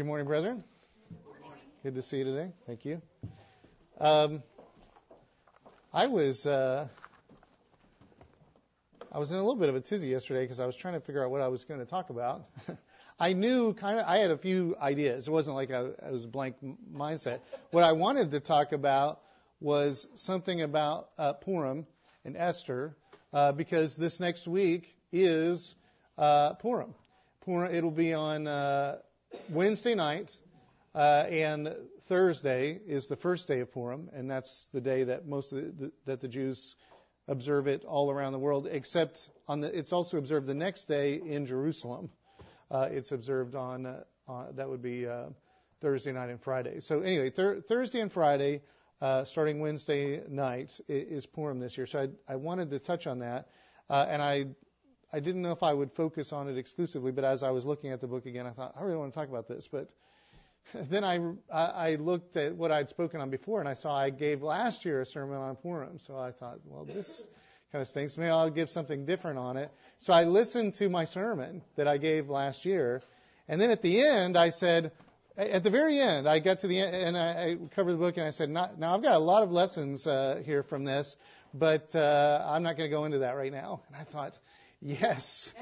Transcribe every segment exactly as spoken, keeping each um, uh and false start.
Good morning, brethren. Good morning. Good to see you today. Thank you. Um, I was uh, I was in a little bit of a tizzy yesterday because I was trying to figure out what I was going to talk about. I knew kind of I had a few ideas. It wasn't like I, I was a blank mindset. What I wanted to talk about was something about uh, Purim and Esther, uh, because this next week is uh, Purim. Purim. It'll be on Uh, Wednesday night, uh, and Thursday is the first day of Purim, and that's the day that most of the, that the Jews observe it all around the world. Except on the, it's also observed the next day in Jerusalem. Uh, it's observed on uh, uh, that would be uh, Thursday night and Friday. So anyway, thir- Thursday and Friday, uh, starting Wednesday night, is Purim this year. So I, I wanted to touch on that, uh, and I. I didn't know if I would focus on it exclusively, but as I was looking at the book again, I thought, I really want to talk about this. But then I, I looked at what I'd spoken on before, and I saw I gave last year a sermon on Purim. So I thought, well, this kind of stinks. Maybe I'll give something different on it. So I listened to my sermon that I gave last year, and then at the end, I said, at the very end, I got to the end, and I, I covered the book, and I said, now, now I've got a lot of lessons uh, here from this, but uh, I'm not going to go into that right now. And I thought, yes.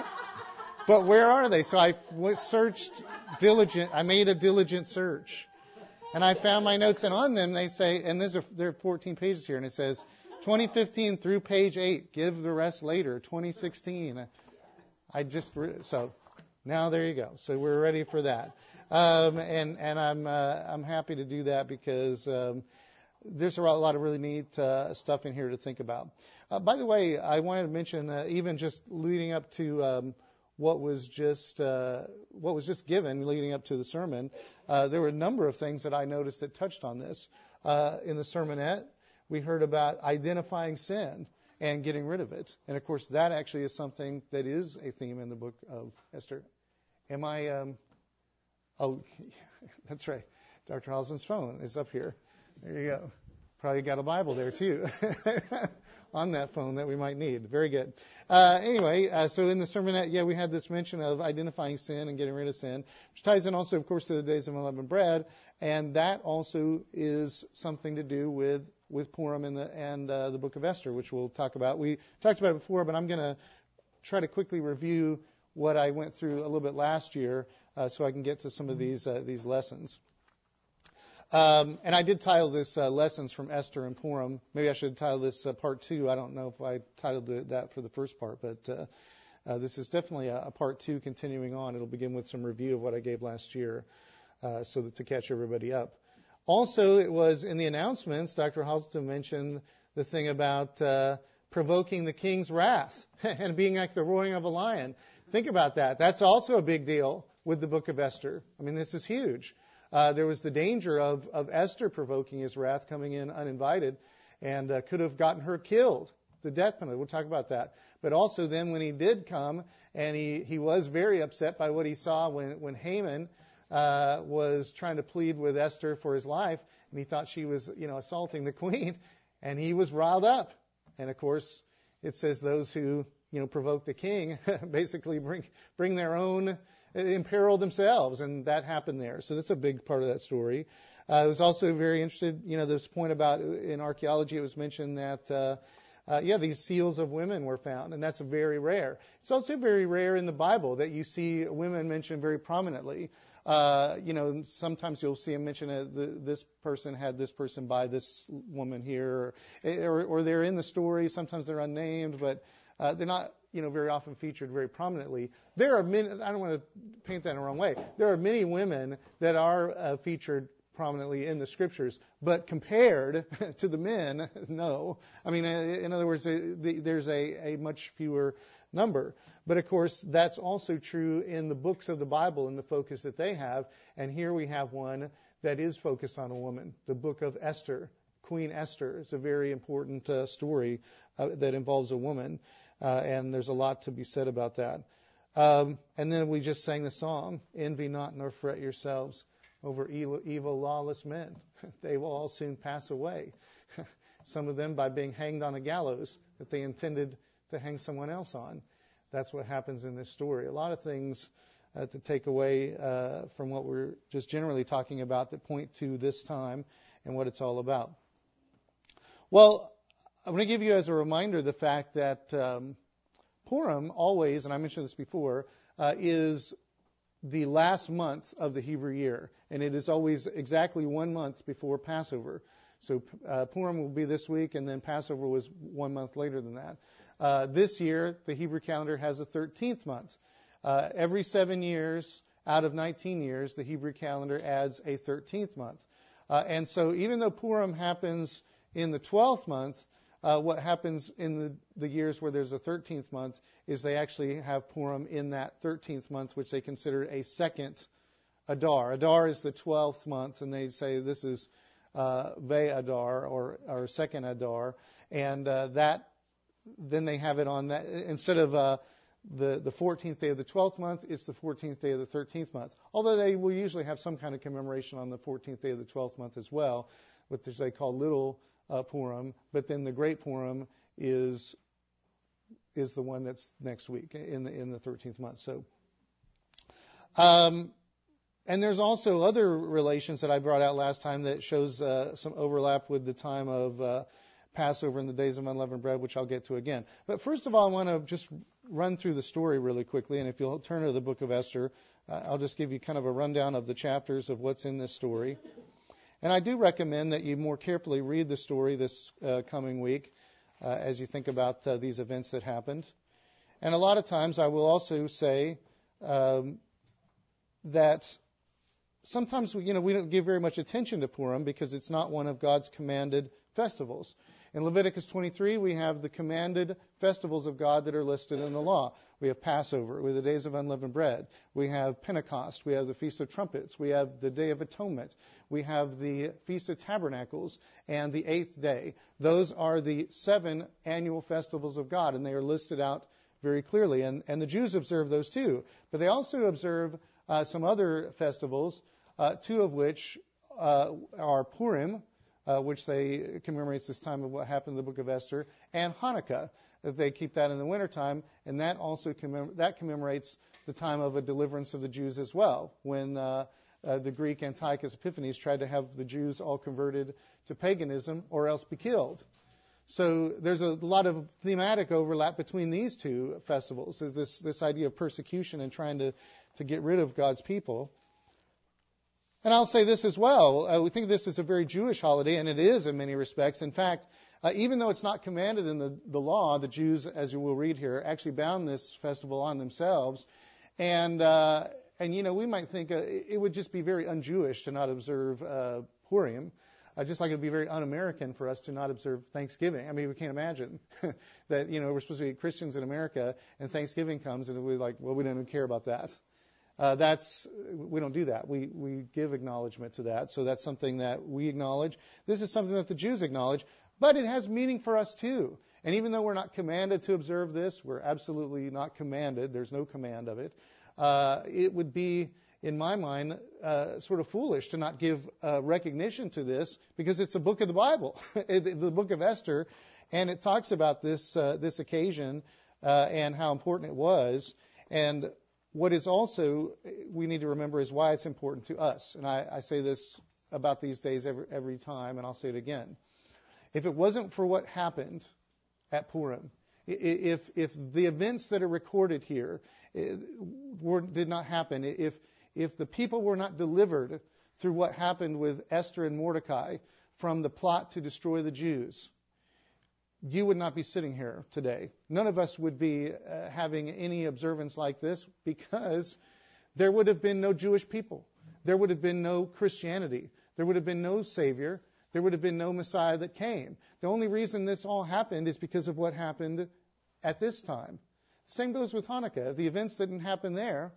But where are they? So I searched diligent. I made a diligent search. And I found my notes, and on them they say, and there's a, there are fourteen pages here, and it says twenty fifteen through page eight. Give the rest later. twenty sixteen. I just, so now there you go. So we're ready for that. Um, and, and I'm, uh, I'm happy to do that because, um, there's a lot of really neat uh, stuff in here to think about. Uh, by the way, I wanted to mention, uh, even just leading up to um, what was just uh, what was just given, leading up to the sermon, uh, there were a number of things that I noticed that touched on this. Uh, in the sermonette, we heard about identifying sin and getting rid of it, and of course, that actually is something that is a theme in the book of Esther. Am I? Um, oh, that's right. Doctor Halson's phone is up here. There you go. Probably got a Bible there, too, on that phone that we might need. Very good. Uh, anyway, uh, so in the sermonette, yeah, we had this mention of identifying sin and getting rid of sin, which ties in also, of course, to the days of unleavened bread, and that also is something to do with, with Purim and, the, and uh, the book of Esther, which we'll talk about. We talked about it before, but I'm going to try to quickly review what I went through a little bit last year uh, so I can get to some of these uh, these lessons. Um, and I did title this uh, Lessons from Esther and Purim. Maybe I should title this uh, Part two. I don't know if I titled it that for the first part, but uh, uh, this is definitely a, a Part two continuing on. It'll begin with some review of what I gave last year uh, so that to catch everybody up. Also, it was in the announcements, Doctor Halston mentioned the thing about uh, provoking the king's wrath and being like the roaring of a lion. Think about that. That's also a big deal with the book of Esther. I mean, this is huge. Uh, there was the danger of, of Esther provoking his wrath, coming in uninvited, and uh, could have gotten her killed, the death penalty. We'll talk about that. But also then when he did come, and he, he was very upset by what he saw when, when Haman uh, was trying to plead with Esther for his life, and he thought she was, you know, assaulting the queen, and he was riled up. And, of course, it says those who, you know, provoke the king basically bring bring their own, imperil themselves, and that happened there. So that's a big part of that story. Uh, I was also very interested, you know, this point about in archaeology, it was mentioned that, uh, uh, yeah, these seals of women were found, and that's very rare. It's also very rare in the Bible that you see women mentioned very prominently. Uh, you know, sometimes you'll see them mention uh, the, this person had this person by this woman here, or, or, or they're in the story. Sometimes they're unnamed, but uh, they're not, you know, very often featured very prominently. There are many, I don't want to paint that in the wrong way. There are many women that are uh, featured prominently in the scriptures, but compared to the men, no. I mean, in other words, there's a, a much fewer number. But of course, that's also true in the books of the Bible and the focus that they have. And here we have one that is focused on a woman, the book of Esther. Queen Esther is a very important uh, story uh, that involves a woman, uh, and there's a lot to be said about that. Um, and then we just sang the song, "Envy not nor fret yourselves over evil, evil lawless men. They will all soon pass away." Some of them by being hanged on a gallows that they intended to hang someone else on. That's what happens in this story. A lot of things uh, to take away uh, from what we're just generally talking about that point to this time and what it's all about. Well, I'm going to give you as a reminder the fact that um, Purim always, and I mentioned this before, uh, is the last month of the Hebrew year, and it is always exactly one month before Passover. So uh, Purim will be this week, and then Passover was one month later than that. Uh, this year, the Hebrew calendar has a thirteenth month. Uh, every seven years out of nineteen years, the Hebrew calendar adds a thirteenth month. Uh, and so even though Purim happens in the twelfth month, uh, what happens in the, the years where there's a thirteenth month is they actually have Purim in that thirteenth month, which they consider a second Adar. Adar is the twelfth month, and they say this is uh, Ve Adar, or, or second Adar. And uh, that, then they have it on that, instead of uh, the, the fourteenth day of the twelfth month, it's the fourteenth day of the thirteenth month. Although they will usually have some kind of commemoration on the fourteenth day of the twelfth month as well, which they call Little uh, Purim. But then the Great Purim is is the one that's next week in the in the thirteenth month. So, um, and there's also other relations that I brought out last time that shows uh, some overlap with the time of uh, Passover and the days of unleavened bread, which I'll get to again. But first of all, I want to just run through the story really quickly, and if you'll turn to the book of Esther, uh, I'll just give you kind of a rundown of the chapters of what's in this story. And I do recommend that you more carefully read the story this uh, coming week uh, as you think about uh, these events that happened. And a lot of times I will also say um, that sometimes we, you know, we don't give very much attention to Purim because it's not one of God's commanded festivals. In Leviticus twenty-three, we have the commanded festivals of God that are listed in the law. We have Passover, we have the days of unleavened bread. We have Pentecost. We have the Feast of Trumpets. We have the Day of Atonement. We have the Feast of Tabernacles and the eighth day. Those are the seven annual festivals of God, and they are listed out very clearly. And, and the Jews observe those too. But they also observe uh, some other festivals, uh, two of which uh, are Purim, Uh, which they commemorates this time of what happened in the book of Esther, and Hanukkah. That they keep that in the wintertime, and that also commem- that commemorates the time of a deliverance of the Jews as well, when uh, uh, the Greek Antiochus Epiphanes tried to have the Jews all converted to paganism or else be killed. So there's a lot of thematic overlap between these two festivals. There's this, this idea of persecution and trying to, to get rid of God's people. And I'll say this as well. Uh, we think this is a very Jewish holiday, and it is in many respects. In fact, uh, even though it's not commanded in the, the law, the Jews, as you will read here, actually bound this festival on themselves. And, uh, and you know, we might think uh, it would just be very un-Jewish to not observe uh, Purim, uh, just like it would be very un-American for us to not observe Thanksgiving. I mean, we can't imagine that, you know, we're supposed to be Christians in America, and Thanksgiving comes, and we're like, well, we don't even care about that. Uh, that's we don't do that. We we give acknowledgement to that. So that's something that we acknowledge. This is something that the Jews acknowledge, but it has meaning for us too. And even though we're not commanded to observe this, we're absolutely not commanded. There's no command of it. Uh, it would be, in my mind, uh, sort of foolish to not give uh, recognition to this because it's a book of the Bible, the book of Esther, and it talks about this uh, this occasion uh, and how important it was. And what is also, we need to remember, is why it's important to us. And I, I say this about these days every, every time, and I'll say it again. If it wasn't for what happened at Purim, if if the events that are recorded here were, did not happen, if if the people were not delivered through what happened with Esther and Mordecai from the plot to destroy the Jews, you would not be sitting here today. None of us would be uh, having any observance like this because there would have been no Jewish people. There would have been no Christianity. There would have been no Savior. There would have been no Messiah that came. The only reason this all happened is because of what happened at this time. Same goes with Hanukkah. If the events didn't happen there,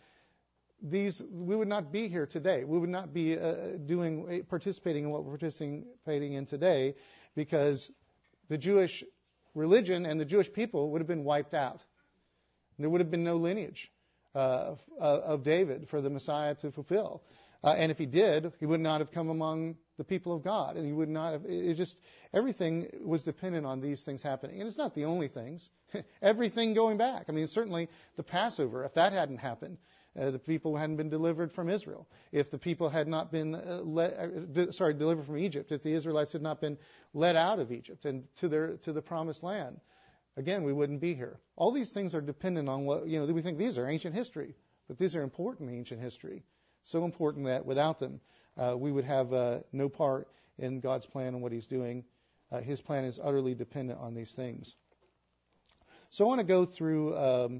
these we would not be here today. We would not be uh, doing participating in what we're participating in today because the Jewish religion and the Jewish people would have been wiped out. There would have been no lineage uh, of David for the Messiah to fulfill. Uh, and if he did, he would not have come among the people of God. And he would not have, it just, everything was dependent on these things happening. And it's not the only things. Everything going back. I mean, certainly the Passover, if that hadn't happened, Uh, the people hadn't been delivered from Israel. If the people had not been, uh, let, uh, sorry, delivered from Egypt. If the Israelites had not been led out of Egypt and to their to the promised land, again, we wouldn't be here. All these things are dependent on what, you know, we think these are ancient history, but these are important ancient history. So important that without them, uh, we would have uh, no part in God's plan and what He's doing. Uh, his plan is utterly dependent on these things. So I want to go through, um,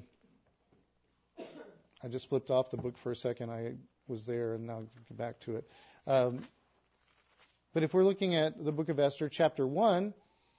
I just flipped off the book for a second. I was there and now I'll get back to it. Um, but if we're looking at the book of Esther, chapter one,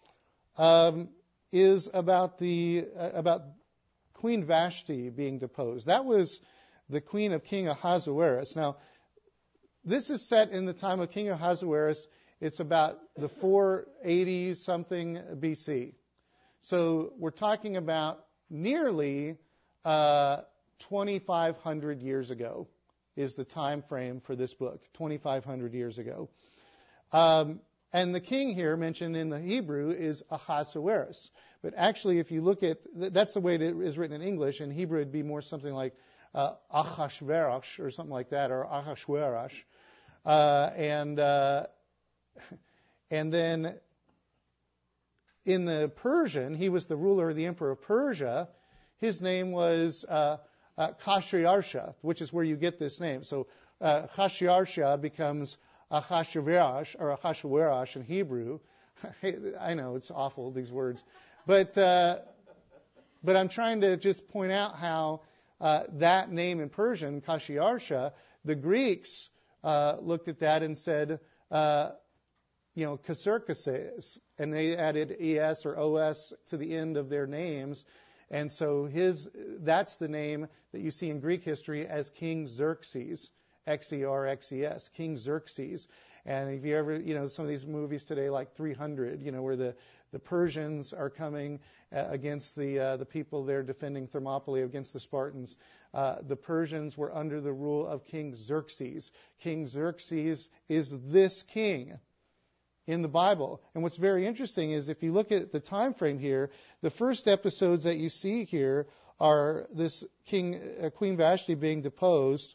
um, is about the uh, about Queen Vashti being deposed. That was the queen of King Ahasuerus. Now, this is set in the time of King Ahasuerus. It's about the four eighty something B C. So we're talking about nearly uh, twenty-five hundred years ago is the time frame for this book, twenty-five hundred years ago. Um, and the king here mentioned in the Hebrew is Ahasuerus. But actually, if you look at, that's the way it is written in English. In Hebrew, it'd be more something like uh, Achashverosh or something like that, or Ahasuerus. Uh, and uh, and then in the Persian, he was the ruler, the emperor of Persia. His name was uh, uh, Khashiarsha, which is where you get this name. So uh, Khashiarsha becomes Ahasuerus or Ahasuerus in Hebrew. I know it's awful, these words, but uh, but I'm trying to just point out how uh, that name in Persian, Khashiarsha, the Greeks uh, looked at that and said, uh, you know, Kasurkases, and they added es or os to the end of their names. And so his that's the name that you see in Greek history as King Xerxes, X E R X E S, King Xerxes. And if you ever, you know, some of these movies today like three hundred, you know, where the, the Persians are coming uh, against the uh, the people there defending Thermopylae against the Spartans. Uh, the Persians were under the rule of King Xerxes. King Xerxes is this king in the Bible. And what's very interesting is if you look at the time frame here, the first episodes that you see here are this king, uh, Queen Vashti being deposed.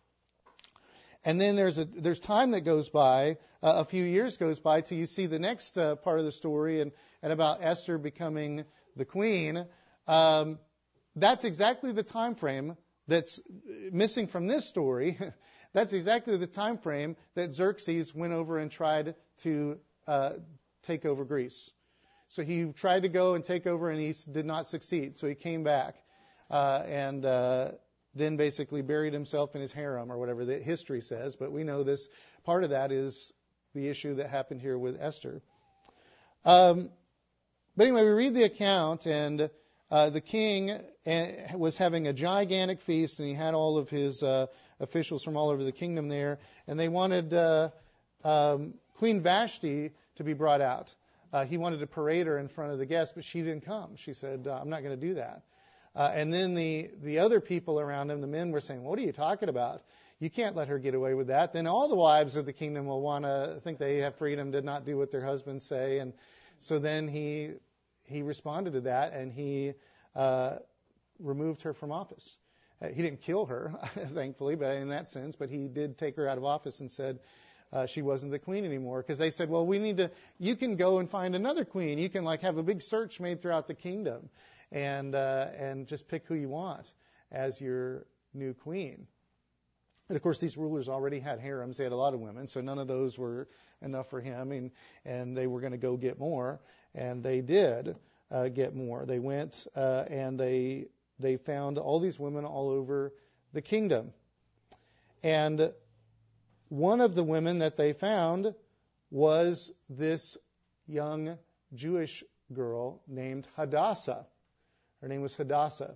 And then there's a there's time that goes by, uh, a few years goes by till you see the next uh, part of the story and, and about Esther becoming the queen. Um, that's exactly the time frame that's missing from this story. That's exactly the time frame that Xerxes went over and tried to uh, take over Greece. So he tried to go and take over, and he did not succeed. So he came back uh, and uh, then basically buried himself in his harem, or whatever the history says. But we know this part of that is the issue that happened here with Esther. Um, but anyway, we read the account, and uh, the king was having a gigantic feast, and he had all of his uh, officials from all over the kingdom there, and they wanted uh, um, Queen Vashti to be brought out. Uh, he wanted to parade her in front of the guests, but she didn't come. She said, uh, I'm not going to do that. Uh, and then the, the other people around him, the men, were saying, what are you talking about? You can't let her get away with that. Then all the wives of the kingdom will want to think they have freedom to not do what their husbands say. And so then he he responded to that, and he uh, removed her from office. Uh, he didn't kill her, thankfully, but in that sense, but he did take her out of office and said uh, she wasn't the queen anymore. Because they said, well, we need to, you can go and find another queen. You can like have a big search made throughout the kingdom and uh, and just pick who you want as your new queen. And of course, these rulers already had harems. They had a lot of women, so none of those were enough for him, and, and they were going to go get more. And they did uh, get more. They went uh, and they they found all these women all over the kingdom. And one of the women that they found was this young Jewish girl named Hadassah. Her name was Hadassah.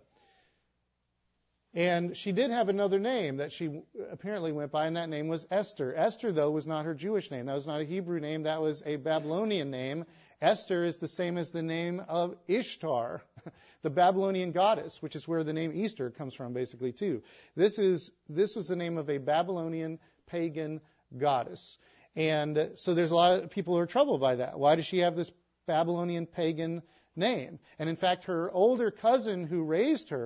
And she did have another name that she apparently went by, and that name was Esther. Esther, though, was not her Jewish name. That was not a Hebrew name. That was a Babylonian name. Esther is the same as the name of Ishtar, the Babylonian goddess, which is where the name Easter comes from, basically, too. This is this was the name of a Babylonian pagan goddess. And so there's a lot of people who are troubled by that. Why does she have this Babylonian pagan name? And in fact, her older cousin who raised her,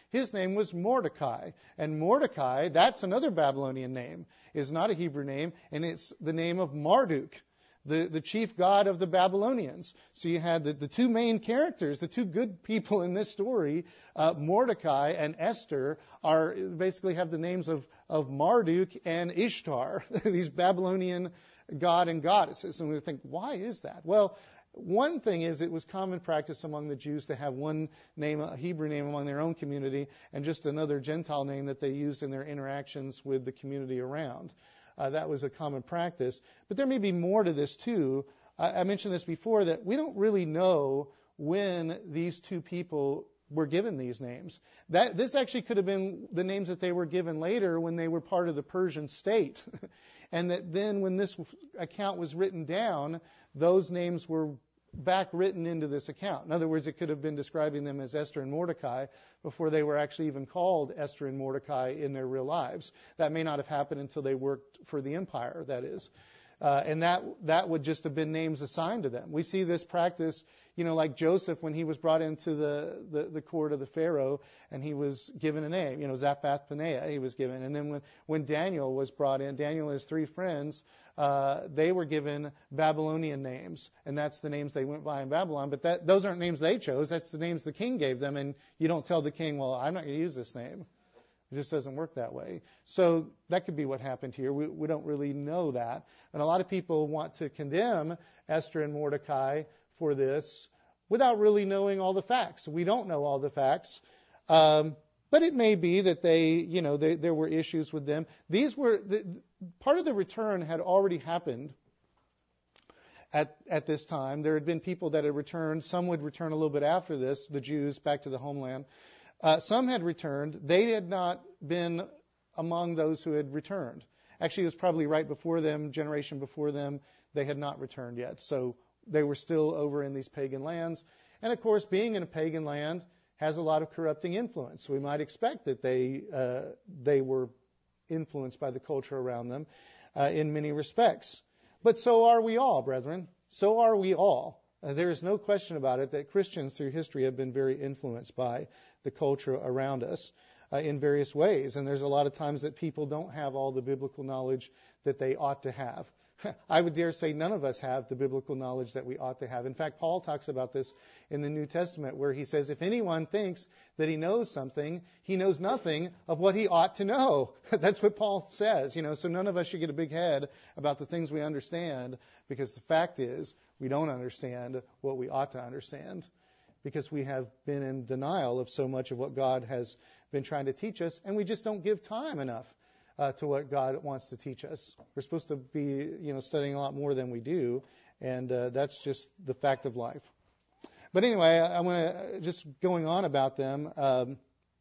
His name was Mordecai. And Mordecai, that's another Babylonian name, is not a Hebrew name, and it's the name of Marduk, the, the chief god of the Babylonians. So you had the, the two main characters, the two good people in this story, uh, Mordecai and Esther, are basically have the names of, of Marduk and Ishtar, these Babylonian god and goddesses. And we think, why is that? Well, one thing is it was common practice among the Jews to have one name, a Hebrew name among their own community, and just another Gentile name that they used in their interactions with the community around. Uh, that was a common practice. But there may be more to this too. I, I mentioned this before, that we don't really know when these two people were given these names. That this actually could have been the names that they were given later when they were part of the Persian state. And that then when this account was written down, those names were back written into this account. In other words, it could have been describing them as Esther and Mordecai before they were actually even called Esther and Mordecai in their real lives. That may not have happened until they worked for the empire, that is. Uh, and that that would just have been names assigned to them. We see this practice, you know, like Joseph when he was brought into the, the, the court of the Pharaoh and he was given a name, you know, Zaphath-Paneah he was given. And then when, when Daniel was brought in, Daniel and his three friends, uh, they were given Babylonian names. And that's the names they went by in Babylon. But that those aren't names they chose. That's the names the king gave them. And you don't tell the king, well, I'm not going to use this name. It just doesn't work that way. So that could be what happened here. We, we don't really know that. And a lot of people want to condemn Esther and Mordecai for this without really knowing all the facts. We don't know all the facts. Um, but it may be that they, you know, they, there were issues with them. These were, the, part of the return had already happened at, at this time. There had been people that had returned. Some would return a little bit after this, the Jews, back to the homeland. Uh, some had returned. They had not been among those who had returned. Actually, it was probably right before them, generation before them, they had not returned yet. So they were still over in these pagan lands. And of course, being in a pagan land has a lot of corrupting influence. We might expect that they uh, they were influenced by the culture around them uh, in many respects. But so are we all, brethren. So are we all. Uh, there is no question about it that Christians through history have been very influenced by the culture around us uh, in various ways. And there's a lot of times that people don't have all the biblical knowledge that they ought to have. I would dare say none of us have the biblical knowledge that we ought to have. In fact, Paul talks about this in the New Testament where he says, if anyone thinks that he knows something, he knows nothing of what he ought to know. That's what Paul says. You know, so none of us should get a big head about the things we understand, because the fact is we don't understand what we ought to understand, because we have been in denial of so much of what God has been trying to teach us, and we just don't give time enough uh, to what God wants to teach us. We're supposed to be, you know, studying a lot more than we do, and uh, that's just the fact of life. But anyway, I, I'm going to just going on about them. Um,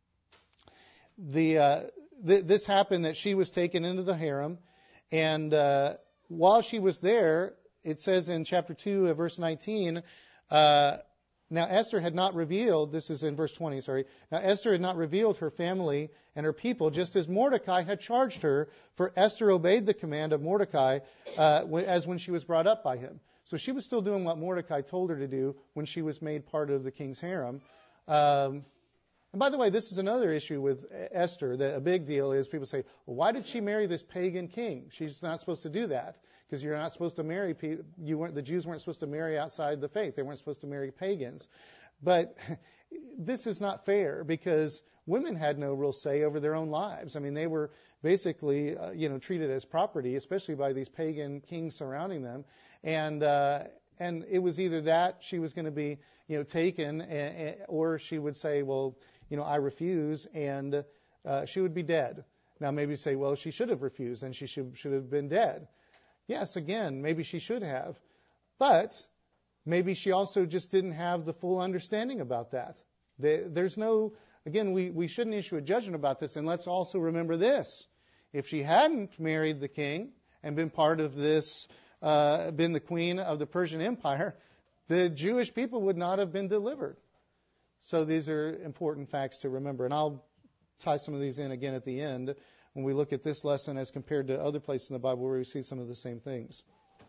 the uh, th- this happened that she was taken into the harem, and uh, while she was there, it says in chapter two, uh, verse nineteen. Uh, Now Esther had not revealed, this is in verse twenty, sorry. Now Esther had not revealed her family and her people, just as Mordecai had charged her, for Esther obeyed the command of Mordecai uh, as when she was brought up by him. So she was still doing what Mordecai told her to do when she was made part of the king's harem. Um, and by the way, this is another issue with Esther. That a big deal is people say, well, why did she marry this pagan king? She's not supposed to do that. Because you're not supposed to marry people. You weren't, the Jews weren't supposed to marry outside the faith. They weren't supposed to marry pagans. But this is not fair, because women had no real say over their own lives. I mean, they were basically, uh, you know, treated as property, especially by these pagan kings surrounding them. And uh, and it was either that she was going to be, you know, taken, and, and, or she would say, well, you know, I refuse, and uh, she would be dead. Now maybe you say, well, she should have refused, and she should should have been dead. Yes, again, maybe she should have. But maybe she also just didn't have the full understanding about that. There's no, again, we, we shouldn't issue a judgment about this. And let's also remember this. If she hadn't married the king and been part of this, uh, been the queen of the Persian Empire, the Jewish people would not have been delivered. So these are important facts to remember. And I'll tie some of these in again at the end, when we look at this lesson as compared to other places in the Bible where we see some of the same things.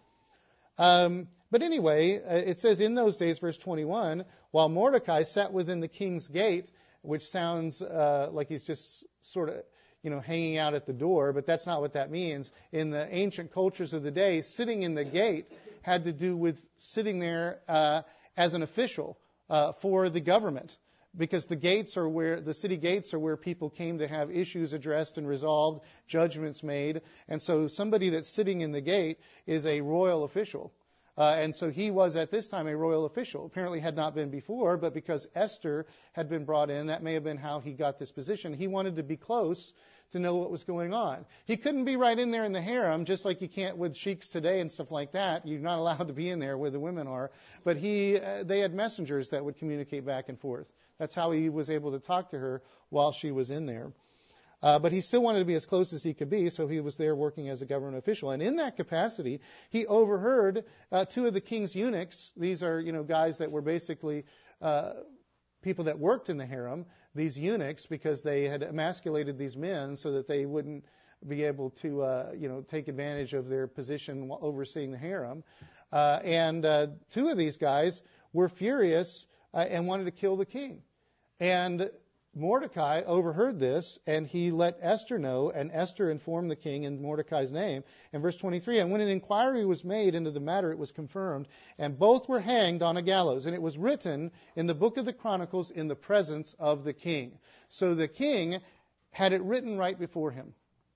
Um, but anyway, it says in those days, verse twenty-one, while Mordecai sat within the king's gate, which sounds uh, like he's just sort of, you know, hanging out at the door, but that's not what that means. In the ancient cultures of the day, sitting in the gate had to do with sitting there uh, as an official uh, for the government, because the gates are where the city gates are where people came to have issues addressed and resolved, judgments made, and so somebody that's sitting in the gate is a royal official. Uh, and so he was at this time a royal official. Apparently had not been before, but because Esther had been brought in, that may have been how he got this position. He wanted to be close to know what was going on. He couldn't be right in there in the harem, just like you can't with sheiks today and stuff like that. You're not allowed to be in there where the women are. But he, uh, they had messengers that would communicate back and forth. That's how he was able to talk to her while she was in there. Uh, but he still wanted to be as close as he could be, so he was there working as a government official. And in that capacity, he overheard uh, two of the king's eunuchs. These are, you know, guys that were basically uh, people that worked in the harem, these eunuchs, because they had emasculated these men so that they wouldn't be able to, uh, you know, take advantage of their position while overseeing the harem. Uh, and uh, two of these guys were furious uh, and wanted to kill the king. And Mordecai overheard this, and he let Esther know, and Esther informed the king in Mordecai's name. In verse twenty-three, and when an inquiry was made into the matter, it was confirmed, and both were hanged on a gallows. And it was written in the book of the Chronicles in the presence of the king. So the king had it written right before him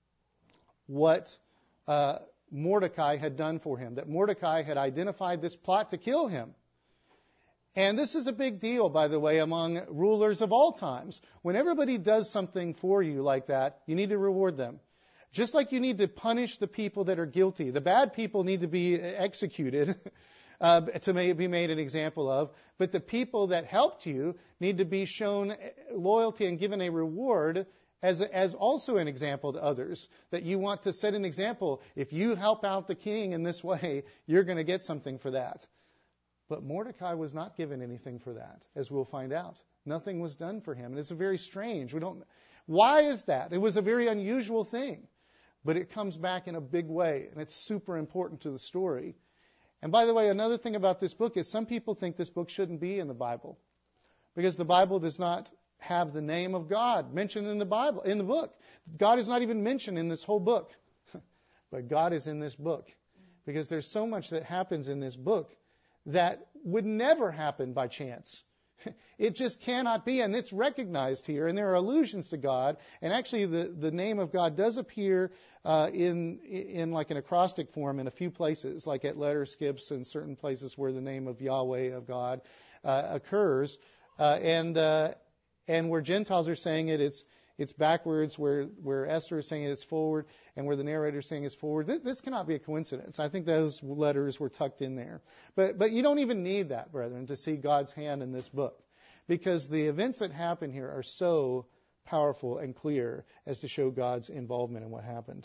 what uh, Mordecai had done for him, that Mordecai had identified this plot to kill him. And this is a big deal, by the way, among rulers of all times. When everybody does something for you like that, you need to reward them. Just like you need to punish the people that are guilty. The bad people need to be executed uh, to be made an example of. But the people that helped you need to be shown loyalty and given a reward as, as also an example to others. That you want to set an example. If you help out the king in this way, you're going to get something for that. But Mordecai was not given anything for that, as we'll find out. Nothing was done for him. And it's a very strange. We don't. Why is that? It was a very unusual thing. But it comes back in a big way, and it's super important to the story. And by the way, another thing about this book is some people think this book shouldn't be in the Bible, because the Bible does not have the name of God mentioned in the Bible, in the book. God is not even mentioned in this whole book. But God is in this book, because there's so much that happens in this book that would never happen by chance. It just cannot be, and it's recognized here, and there are allusions to God, and actually the, the name of God does appear uh, in in like an acrostic form in a few places, like at letter skips and certain places where the name of Yahweh, of God, uh, occurs, uh, and uh, and where Gentiles are saying it, it's it's backwards, where, where Esther is saying it's forward, and where the narrator is saying it's forward. This, this cannot be a coincidence. I think those letters were tucked in there. But but you don't even need that, brethren, to see God's hand in this book, because the events that happen here are so powerful and clear as to show God's involvement in what happened.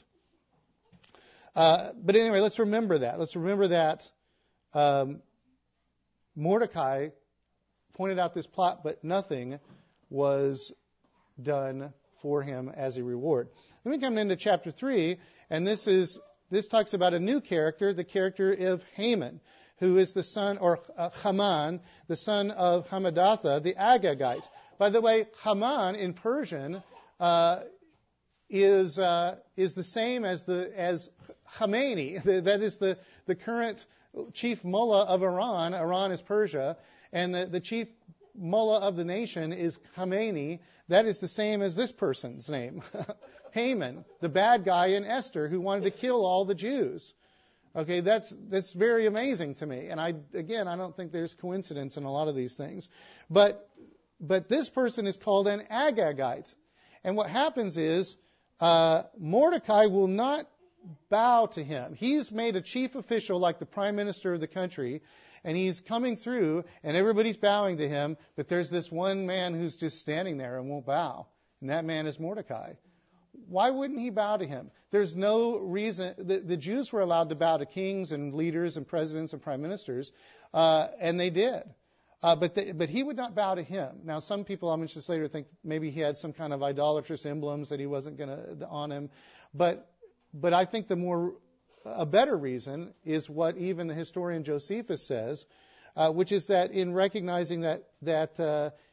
Uh, but anyway, let's remember that. Let's remember that um, Mordecai pointed out this plot, but nothing was done for him as a reward. Then we come into chapter three, and this is this talks about a new character, the character of Haman, who is the son, or uh, Haman, the son of Hammedatha, the Agagite. By the way, Haman in Persian uh, is uh, is the same as the as Khamenei. That is the the current chief mullah of Iran. Iran is Persia, and the, the chief mullah of the nation is Khamenei. That is the same as this person's name, Haman, the bad guy in Esther who wanted to kill all the Jews. Okay, that's that's very amazing to me. And I again, I don't think there's coincidence in a lot of these things. But but this person is called an Agagite. And what happens is uh, Mordecai will not bow to him. He's made a chief official like the prime minister of the country, and he's coming through, and everybody's bowing to him, but there's this one man who's just standing there and won't bow, and that man is Mordecai. Why wouldn't he bow to him? There's no reason. The, the Jews were allowed to bow to kings and leaders and presidents and prime ministers, uh, and they did. Uh, but the, but he would not bow to him. Now, some people, I'll mention this later, think maybe he had some kind of idolatrous emblems that he wasn't going to on him. But but I think the more a better reason is what even the historian Josephus says, uh, which is that in recognizing that that uh,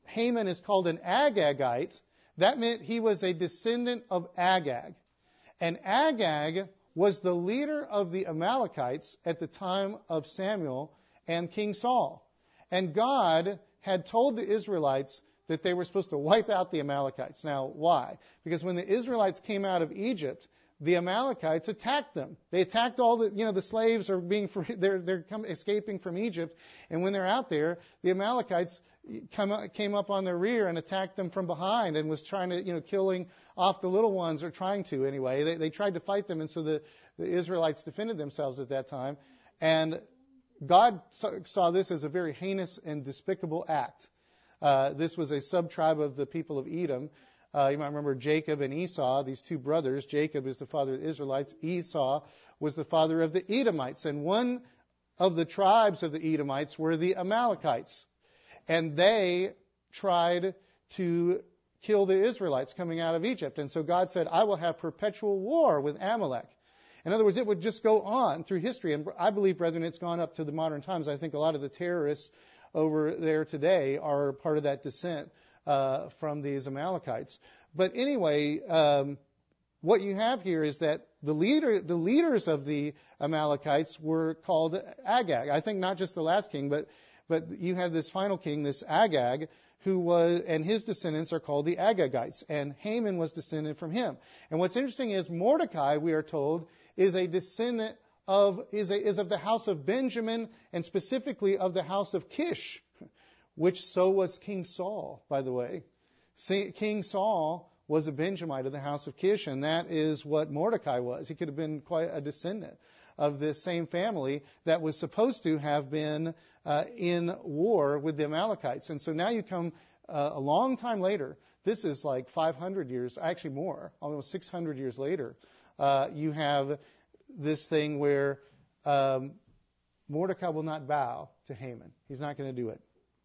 Haman is called an Agagite, that meant he was a descendant of Agag. And Agag was the leader of the Amalekites at the time of Samuel and King Saul. And God had told the Israelites that they were supposed to wipe out the Amalekites. Now, why? Because when the Israelites came out of Egypt, the Amalekites attacked them. They attacked all the, you know, the slaves are being free, they're they're come, escaping from Egypt, and when they're out there, the Amalekites come, came up on their rear and attacked them from behind and was trying to, you know, killing off the little ones, or trying to anyway. They they tried to fight them, and so the, the Israelites defended themselves at that time, and God saw this as a very heinous and despicable act. Uh, this was a sub-tribe of the people of Edom. Uh, you might remember Jacob and Esau, these two brothers. Jacob is the father of the Israelites. Esau was the father of the Edomites. And one of the tribes of the Edomites were the Amalekites. And they tried to kill the Israelites coming out of Egypt. And so God said, I will have perpetual war with Amalek. In other words, it would just go on through history. And I believe, brethren, it's gone up to the modern times. I think a lot of the terrorists over there today are part of that descent uh, from these Amalekites. But anyway, um, what you have here is that the leader, the leaders of the Amalekites were called Agag. I think not just the last king, but but you have this final king, this Agag, who was, and his descendants are called the Agagites, and Haman was descended from him. And what's interesting is Mordecai, we are told, is a descendant of is a, is of the house of Benjamin, and specifically of the house of Kish, which so was King Saul, by the way. See, King Saul was a Benjamite of the house of Kish, and that is what Mordecai was. He could have been quite a descendant of this same family that was supposed to have been uh, in war with the Amalekites. And so now you come uh, a long time later. This is like five hundred years, actually more, almost six hundred years later. Uh, you have this thing where um, Mordecai will not bow to Haman. He's not going to do it.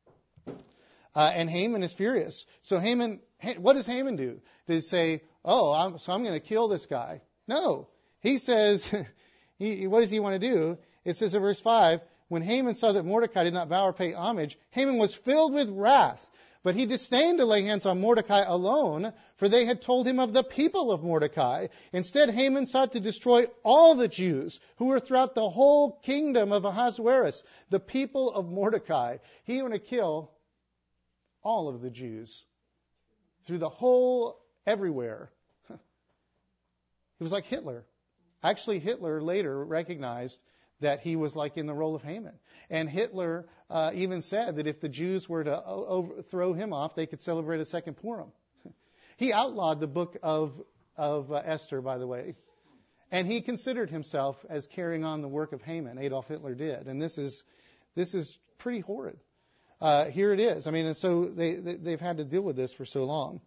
Uh, and Haman is furious. So Haman, what does Haman do? Does he say, oh, I'm, so I'm going to kill this guy? No. He says, he, what does he want to do? It says in verse five, when Haman saw that Mordecai did not bow or pay homage, Haman was filled with wrath. But he disdained to lay hands on Mordecai alone, for they had told him of the people of Mordecai. Instead, Haman sought to destroy all the Jews who were throughout the whole kingdom of Ahasuerus, the people of Mordecai. He wanted to kill all of the Jews through the whole, everywhere. He was like Hitler. Actually, Hitler later recognized that he was like in the role of Haman. And Hitler uh, even said that if the Jews were to over- throw him off, they could celebrate a second Purim. He outlawed the book of, of uh, Esther, by the way. And he considered himself as carrying on the work of Haman. Adolf Hitler did. And this is this is pretty horrid. Uh, here it is. I mean, and so they, they, they've had to deal with this for so long.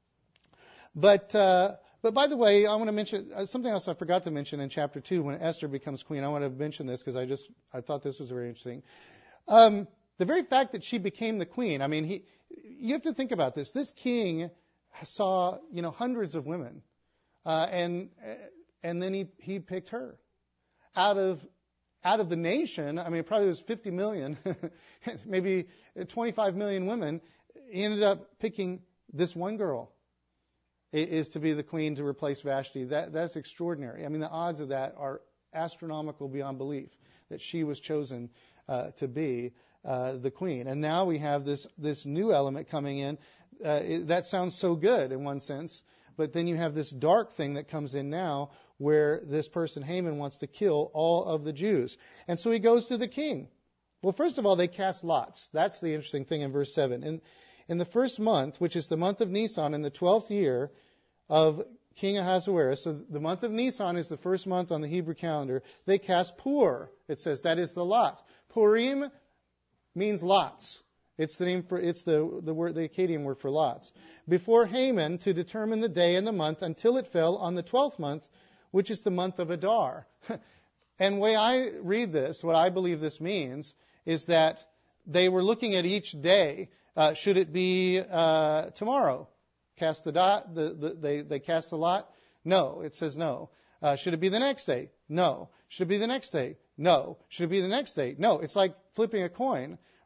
But... Uh, But by the way, I want to mention uh, something else I forgot to mention in chapter two when Esther becomes queen. I want to mention this because I just I thought this was very interesting. Um, the very fact that she became the queen. I mean, he you have to think about this. This king saw you know hundreds of women, uh, and and then he he picked her out of out of the nation. I mean, it probably was fifty million, maybe twenty-five million women. He ended up picking this one girl. Is to be the queen to replace Vashti. That that's extraordinary. I mean, the odds of that are astronomical beyond belief that she was chosen uh, to be uh, the queen. And now we have this this new element coming in. Uh, it, that sounds so good in one sense, but then you have this dark thing that comes in now, where this person Haman wants to kill all of the Jews, and so he goes to the king. Well, first of all, they cast lots. That's the interesting thing in verse seven. And in the first month, which is the month of Nisan, in the twelfth year of King Ahasuerus, so the month of Nisan is the first month on the Hebrew calendar, they cast Pur. It says that is the lot. Purim means lots. It's the name for it's the the word the Akkadian word for lots. Before Haman to determine the day and the month until it fell on the twelfth month, which is the month of Adar. And the way I read this, what I believe this means, is that they were looking at each day. Uh, should it be uh, tomorrow? Cast the dot. The, the, they, they cast the lot? No. It says no. Uh, should it be the next day? No. Should it be the next day? No. Should it be the next day? No. It's like flipping a coin,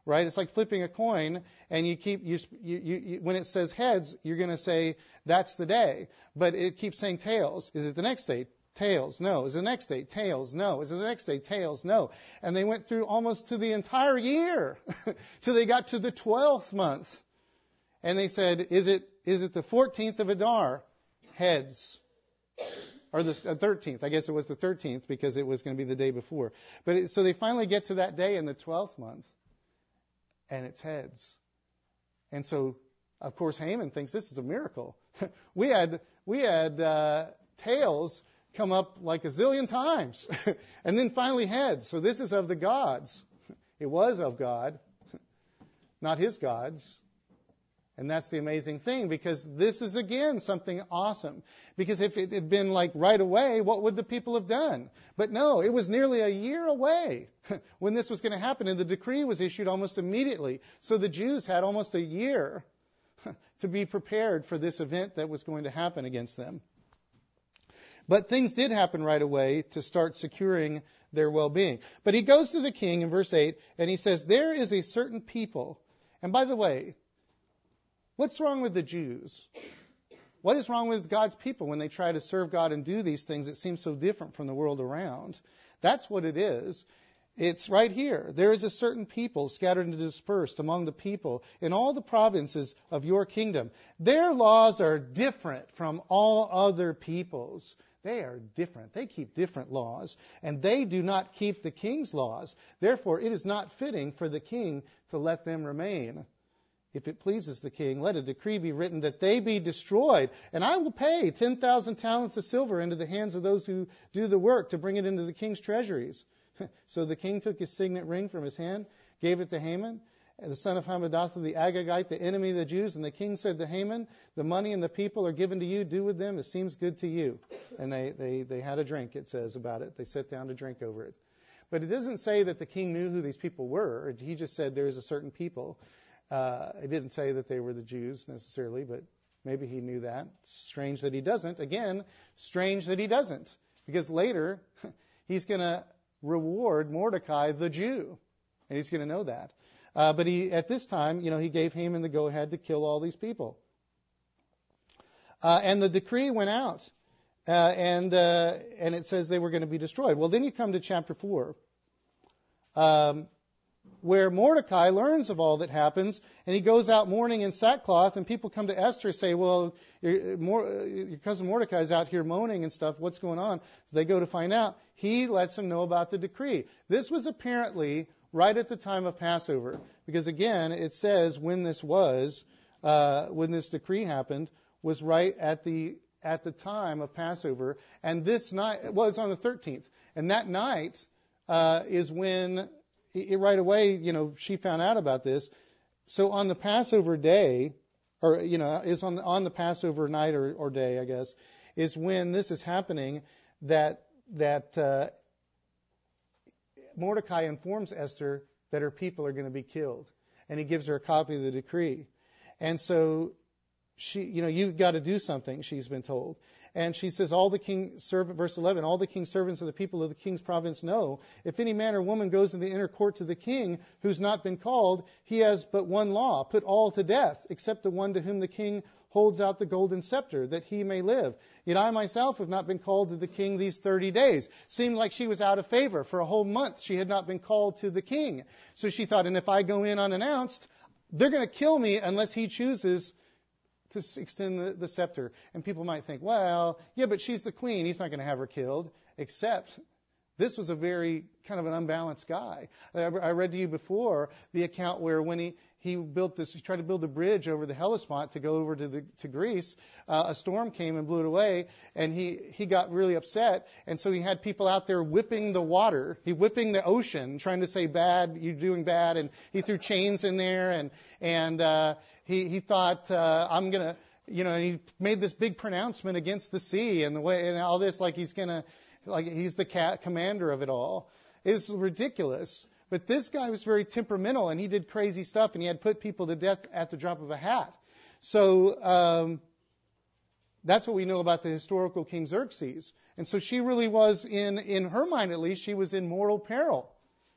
right? It's like flipping a coin, and you keep you, you, you when it says heads, you're going to say that's the day, but it keeps saying tails. Is it the next day? Tails, no. Is it the next day? Tails, no. Is it the next day? Tails, no. And they went through almost to the entire year till they got to the twelfth month, and they said, "Is it is it the fourteenth of Adar?" Heads. Or the thirteenth. I guess it was the thirteenth because it was going to be the day before. But it, so they finally get to that day in the twelfth month, and it's heads. And so, of course, Haman thinks this is a miracle. we had we had uh, tails come up like a zillion times, and then finally heads. So this is of the gods. It was of God, not his gods. And that's the amazing thing, because this is, again, something awesome. Because if it had been like right away, what would the people have done? But no, it was nearly a year away when this was going to happen, and the decree was issued almost immediately. So the Jews had almost a year to be prepared for this event that was going to happen against them. But things did happen right away to start securing their well-being. But he goes to the king in verse eight, and he says, there is a certain people. And by the way, what's wrong with the Jews? What is wrong with God's people when they try to serve God and do these things that seem so different from the world around? That's what it is. It's right here. There is a certain people scattered and dispersed among the people in all the provinces of your kingdom. Their laws are different from all other peoples. They are different. They keep different laws, and they do not keep the king's laws. Therefore, it is not fitting for the king to let them remain. If it pleases the king, let a decree be written that they be destroyed, and I will pay ten thousand talents of silver into the hands of those who do the work to bring it into the king's treasuries. So the king took his signet ring from his hand, gave it to Haman, the son of Hammedatha the Agagite, the enemy of the Jews. And the king said to Haman, the money and the people are given to you. Do with them as seems good to you. And they, they, they had a drink, it says about it. They sat down to drink over it. But it doesn't say that the king knew who these people were. He just said there is a certain people. Uh, it didn't say that they were the Jews necessarily, but maybe he knew that. Strange that he doesn't. Again, strange that he doesn't. Because later, he's going to reward Mordecai the Jew. And he's going to know that. Uh, but he, at this time, you know, he gave Haman the go-ahead to kill all these people. Uh, and the decree went out. Uh, and uh, and it says they were going to be destroyed. Well, then you come to chapter four. Um where Mordecai learns of all that happens, and he goes out mourning in sackcloth, and people come to Esther and say, well, your, your cousin Mordecai's out here moaning and stuff. What's going on? So they go to find out. He lets them know about the decree. This was apparently right at the time of Passover, because, again, it says when this was, uh, when this decree happened, was right at the at the time of Passover, and this night was on the thirteenth. And that night uh, is when... It, right away, you know, she found out about this. So on the Passover day, or, you know, is on the, on the Passover night or, or day, I guess, is when this is happening, that that uh, Mordecai informs Esther that her people are going to be killed. And he gives her a copy of the decree. And so she, you know, you've got to do something, she's been told. And she says, all the king servant, verse eleven, all the king's servants of the people of the king's province know, if any man or woman goes in the inner court to the king who's not been called, he has but one law, put all to death, except the one to whom the king holds out the golden scepter, that he may live. Yet I myself have not been called to the king these thirty days. Seemed like she was out of favor. For a whole month she had not been called to the king. So she thought, and if I go in unannounced, they're going to kill me unless he chooses to extend the, the scepter. And people might think, well, yeah, but she's the queen. He's not going to have her killed. Except this was a very kind of an unbalanced guy. I, I read to you before the account where when he, he built this, he tried to build a bridge over the Hellespont to go over to the to Greece. Uh, a storm came and blew it away, and he, he got really upset. And so he had people out there whipping the water. He whipping the ocean, trying to say bad, you're doing bad. And he threw chains in there, and and uh, He he thought, uh, I'm going to, you know, and he made this big pronouncement against the sea and the way and all this, like he's going to, like he's the cat commander of it all. It's ridiculous. But this guy was very temperamental, and he did crazy stuff, and he had put people to death at the drop of a hat. So um, that's what we know about the historical King Xerxes. And so she really was in, in her mind at least, she was in mortal peril.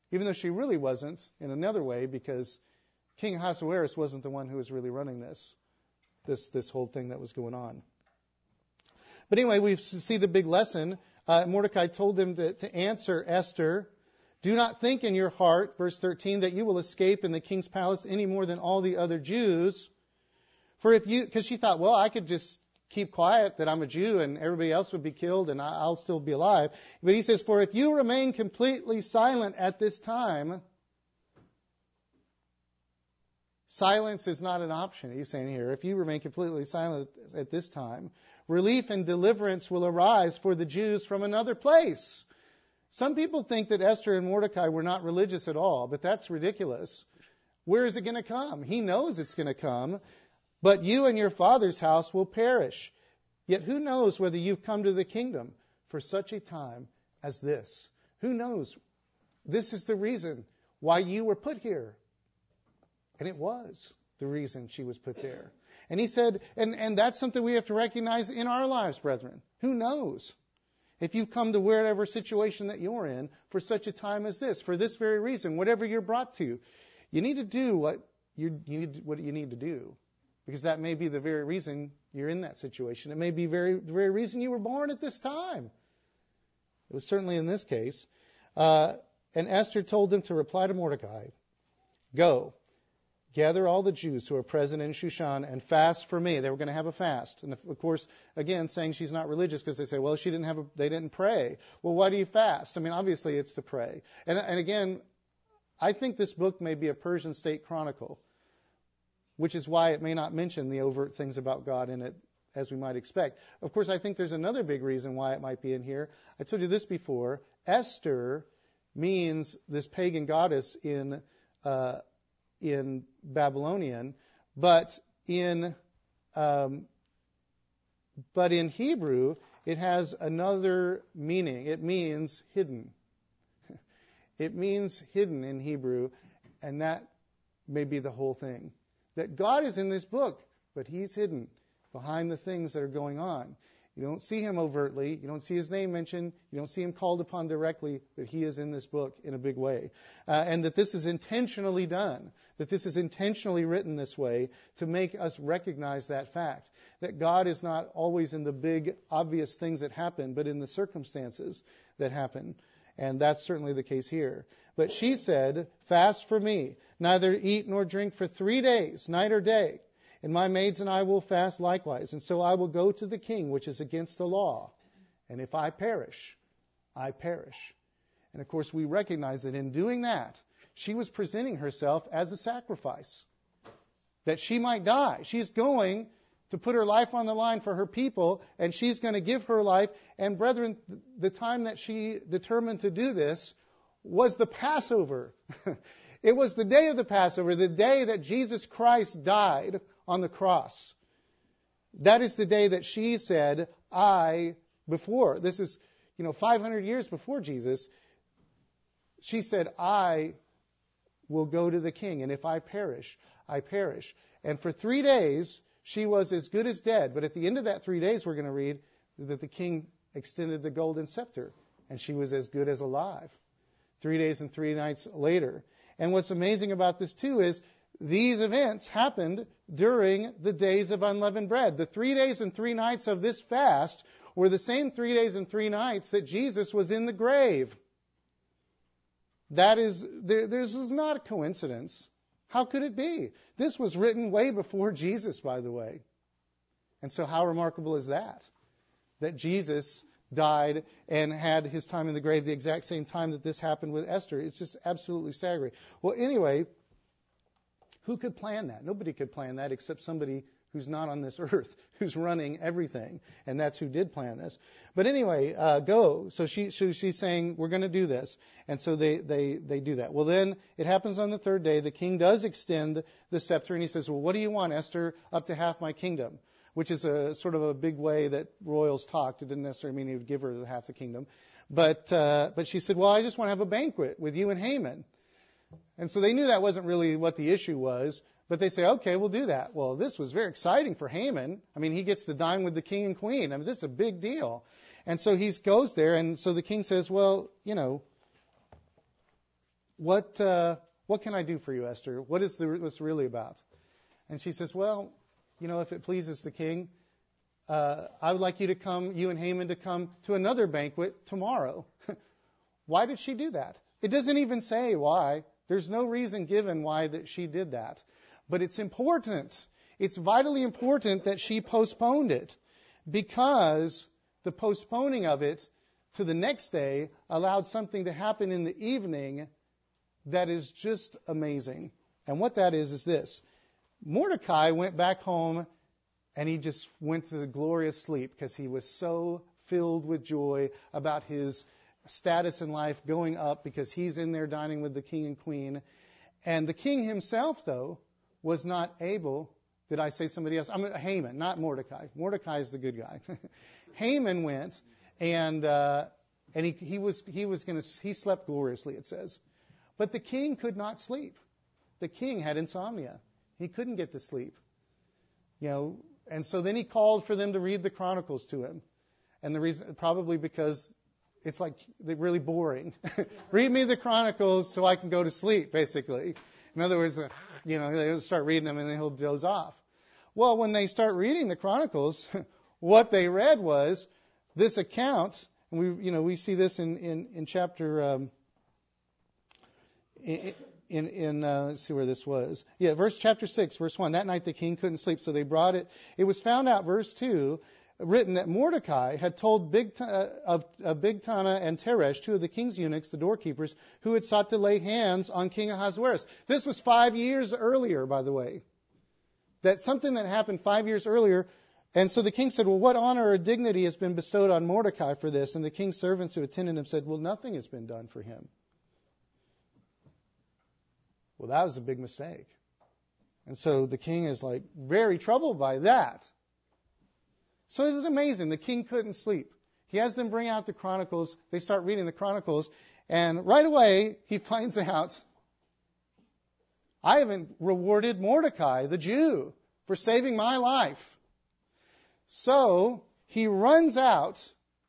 even though she really wasn't in another way, because King Ahasuerus wasn't the one who was really running this, this, this whole thing that was going on. But anyway, we see the big lesson. Uh, Mordecai told him to, to answer Esther, do not think in your heart, verse thirteen, that you will escape in the king's palace any more than all the other Jews. For if you, because she thought, well, I could just keep quiet that I'm a Jew and everybody else would be killed and I'll still be alive. But he says, for if you remain completely silent at this time, silence is not an option, he's saying here. If you remain completely silent at this time, relief and deliverance will arise for the Jews from another place. Some people think that Esther and Mordecai were not religious at all, but that's ridiculous. Where is it going to come? He knows it's going to come. But you and your father's house will perish. Yet who knows whether you've come to the kingdom for such a time as this? Who knows? This is the reason why you were put here. And it was the reason she was put there. And he said, and, and that's something we have to recognize in our lives, brethren. Who knows? If you've come to whatever situation that you're in for such a time as this, for this very reason, whatever you're brought to, you need to do what you, you need, what you need to do. Because that may be the very reason you're in that situation. It may be very, the very reason you were born at this time. It was certainly in this case. Uh, and Esther told them to reply to Mordecai, go, gather all the Jews who are present in Shushan and fast for me. They were going to have a fast. And of course, again, saying she's not religious because they say, well, she didn't have a, they didn't pray. Well, why do you fast? I mean, obviously it's to pray. And, and again, I think this book may be a Persian state chronicle, which is why it may not mention the overt things about God in it as we might expect. Of course, I think there's another big reason why it might be in here. I told you this before. Esther means this pagan goddess in uh, in Babylonian, but in um, but in Hebrew it has another meaning. It means hidden. It means hidden in Hebrew, and that may be the whole thing. That God is in this book, but He's hidden behind the things that are going on. You don't see Him overtly. You don't see His name mentioned. You don't see Him called upon directly, but He is in this book in a big way. Uh, and that this is intentionally done, that this is intentionally written this way to make us recognize that fact, that God is not always in the big, obvious things that happen, but in the circumstances that happen. And that's certainly the case here. But she said, fast for me, neither eat nor drink for three days, night or day. And my maids and I will fast likewise. And so I will go to the king, which is against the law. And if I perish, I perish. And of course, we recognize that in doing that, she was presenting herself as a sacrifice, that she might die. She's going to put her life on the line for her people, and she's going to give her life. And brethren, the time that she determined to do this was the Passover. It was the day of the Passover, the day that Jesus Christ died on the cross. That is the day that she said, I, before, this is, you know, five hundred years before Jesus, she said, I will go to the king, and if I perish, I perish. And for three days, she was as good as dead. But at the end of that three days, we're going to read that the king extended the golden scepter, and she was as good as alive. Three days and three nights later. And what's amazing about this, too, is these events happened during the days of unleavened bread. The three days and three nights of this fast were the same three days and three nights that Jesus was in the grave. That is, there, this is not a coincidence. How could it be? This was written way before Jesus, by the way. And so how remarkable is that? That Jesus died and had his time in the grave the exact same time that this happened with Esther. It's just absolutely staggering. Well, anyway, who could plan that? Nobody could plan that except somebody who's not on this earth, who's running everything. And that's who did plan this. But anyway, uh, go. So she, so she's saying, we're going to do this. And so they, they, they do that. Well, then it happens on the third day. The king does extend the scepter, and he says, well, what do you want, Esther? Up to half my kingdom. Which is a sort of a big way that royals talked. It didn't necessarily mean he would give her half the kingdom. But uh, but she said, well, I just want to have a banquet with you and Haman. And so they knew that wasn't really what the issue was. But they say, okay, we'll do that. Well, this was very exciting for Haman. I mean, he gets to dine with the king and queen. I mean, this is a big deal. And so he goes there. And so the king says, well, you know, what uh, what can I do for you, Esther? What is the, what's really about? And she says, well, you know, if it pleases the king, uh, I would like you to come, you and Haman, to come to another banquet tomorrow. Why did she do that? It doesn't even say why. There's no reason given why that she did that. But it's important. It's vitally important that she postponed it, because the postponing of it to the next day allowed something to happen in the evening that is just amazing. And what that is is this. Mordecai went back home and he just went to the glorious sleep because he was so filled with joy about his status in life going up, because he's in there dining with the king and queen. And the king himself, though, was not able. Did I say somebody else? I'm Haman, not Mordecai. Mordecai is the good guy. Haman went and uh, and he he was he was going to he slept gloriously, it says, but the king could not sleep. The king had insomnia. He couldn't get to sleep, you know. And so then he called for them to read the Chronicles to him, and the reason probably because it's like they're really boring. Read me the Chronicles so I can go to sleep, basically. In other words, uh, you know, they'll start reading them and then he'll doze off. Well, when they start reading the Chronicles, what they read was this account, and we, you know, we see this in in, in chapter, um, in in, in uh, let's see where this was. Yeah, verse chapter six, verse one. That night the king couldn't sleep, so they brought it. It was found out, verse two. Written that Mordecai had told Big uh, of, of Bigtana and Teresh, two of the king's eunuchs, the doorkeepers, who had sought to lay hands on King Ahasuerus. This was five years earlier, by the way. That something that happened five years earlier. And so the king said, well, what honor or dignity has been bestowed on Mordecai for this? And the king's servants who attended him said, well, nothing has been done for him. Well, that was a big mistake. And so the king is like very troubled by that. So isn't it amazing? The king couldn't sleep. He has them bring out the Chronicles. They start reading the Chronicles. And right away, he finds out, I haven't rewarded Mordecai, the Jew, for saving my life. So he runs out,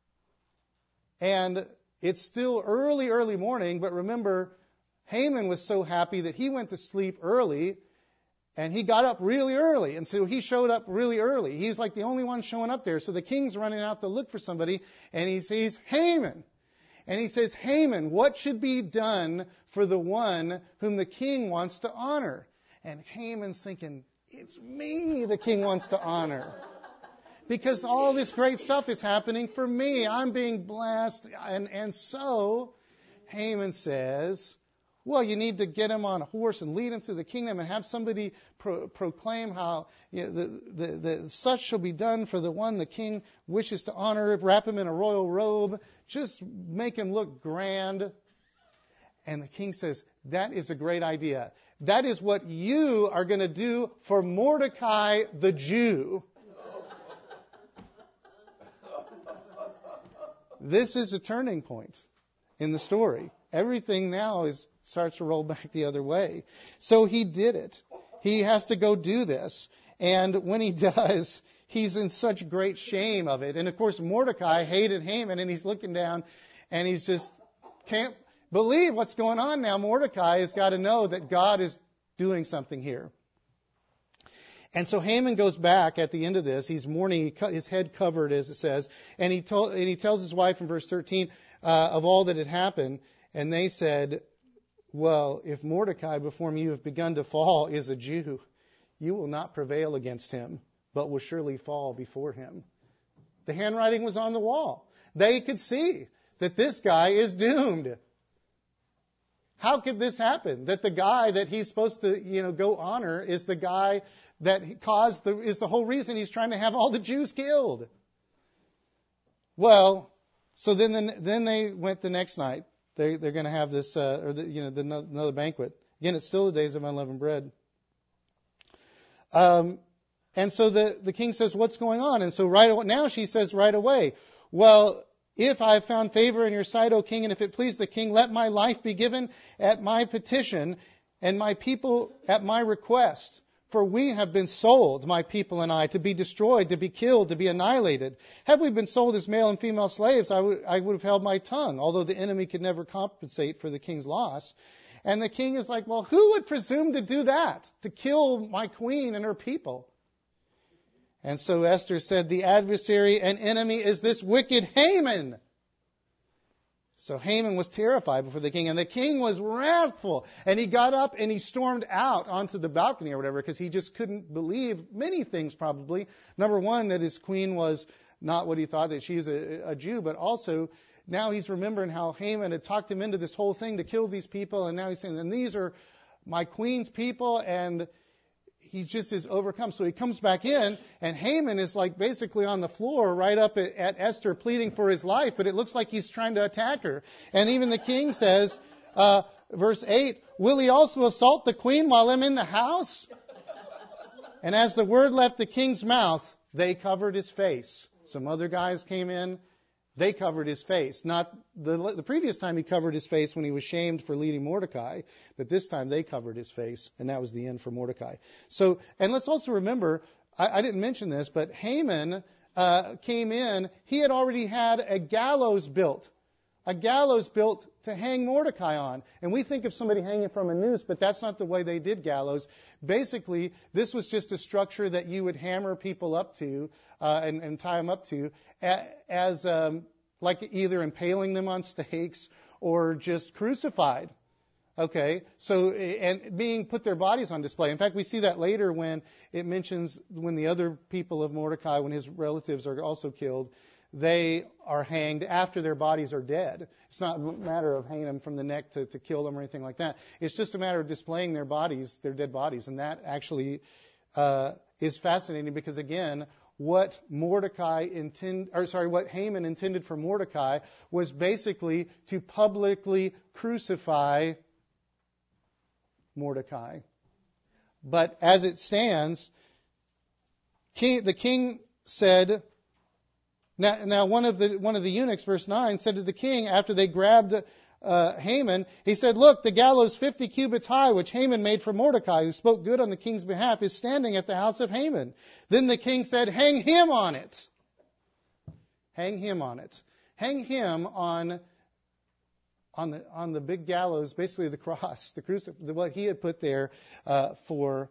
and it's still early, early morning. But remember, Haman was so happy that he went to sleep early. And he got up really early, and so he showed up really early. He's like the only one showing up there. So the king's running out to look for somebody, and he sees Haman. And he says, Haman, what should be done for the one whom the king wants to honor? And Haman's thinking, it's me the king wants to honor. Because all this great stuff is happening for me. I'm being blessed. And, and so Haman says, well, you need to get him on a horse and lead him through the kingdom and have somebody pro- proclaim how, you know, the, the, the, such shall be done for the one the king wishes to honor, wrap him in a royal robe, just make him look grand. And the king says, that is a great idea. That is what you are going to do for Mordecai the Jew. This is a turning point in the story. Everything now is starts to roll back the other way. So he did it. He has to go do this. And when he does, he's in such great shame of it. And of course, Mordecai hated Haman, and he's looking down, and he's just can't believe what's going on now. Mordecai has got to know that God is doing something here. And so Haman goes back at the end of this. He's mourning, his head covered, as it says. And he told, and he tells his wife in verse thirteen uh, of all that had happened. And they said, well, if Mordecai, before whom you have begun to fall, is a Jew, you will not prevail against him, but will surely fall before him. The handwriting was on the wall. They could see that this guy is doomed. How could this happen? That the guy that he's supposed to, you know, go honor is the guy that caused the, is the whole reason he's trying to have all the Jews killed. Well, so then the, then they went the next night. They, they're going to have this, uh, or the, you know, the, another banquet. Again, it's still the days of unleavened bread. Um, and so the, the king says, what's going on? And so right now she says right away, well, if I have found favor in your sight, O king, and if it please the king, let my life be given at my petition and my people at my request. For we have been sold, my people and I, to be destroyed, to be killed, to be annihilated. Had we been sold as male and female slaves, I would, I would have held my tongue, although the enemy could never compensate for the king's loss. And the king is like, well, who would presume to do that, to kill my queen and her people? And so Esther said, the adversary and enemy is this wicked Haman. So Haman was terrified before the king, and the king was wrathful. And he got up and he stormed out onto the balcony or whatever, because he just couldn't believe many things probably. Number one, that his queen was not what he thought, that she was a, a Jew, but also now he's remembering how Haman had talked him into this whole thing to kill these people, and now he's saying, and these are my queen's people, and he just is overcome. So he comes back in, and Haman is like basically on the floor right up at, at Esther pleading for his life, but it looks like he's trying to attack her. And even the king says, uh, verse eight, will he also assault the queen while I'm in the house? And as the word left the king's mouth, they covered his face. Some other guys came in. They covered his face. Not the, the previous time he covered his face when he was shamed for leading Mordecai, but this time they covered his face, and that was the end for Mordecai. So, and let's also remember, I, I didn't mention this, but Haman uh, came in. He had already had a gallows built, a gallows built to hang Mordecai on. And we think of somebody hanging from a noose, but that's not the way they did gallows. Basically, this was just a structure that you would hammer people up to uh, and, and tie them up to as um, like either impaling them on stakes or just crucified. Okay, so and being put their bodies on display. In fact, we see that later when it mentions when the other people of Mordecai, when his relatives are also killed, they are hanged after their bodies are dead. It's not a matter of hanging them from the neck to, to kill them or anything like that. It's just a matter of displaying their bodies, their dead bodies. And that actually uh, is fascinating because, again, what Mordecai intend, or sorry, what Haman intended for Mordecai was basically to publicly crucify Mordecai. But as it stands, king, the king said, Now, now one of the one of the eunuchs, verse nine, said to the king after they grabbed uh, Haman, he said, "Look, the gallows fifty cubits high, which Haman made for Mordecai, who spoke good on the king's behalf, is standing at the house of Haman." Then the king said, "Hang him on it. Hang him on it. Hang him on on the on the big gallows, basically the cross, the crucifix, what he had put there uh, for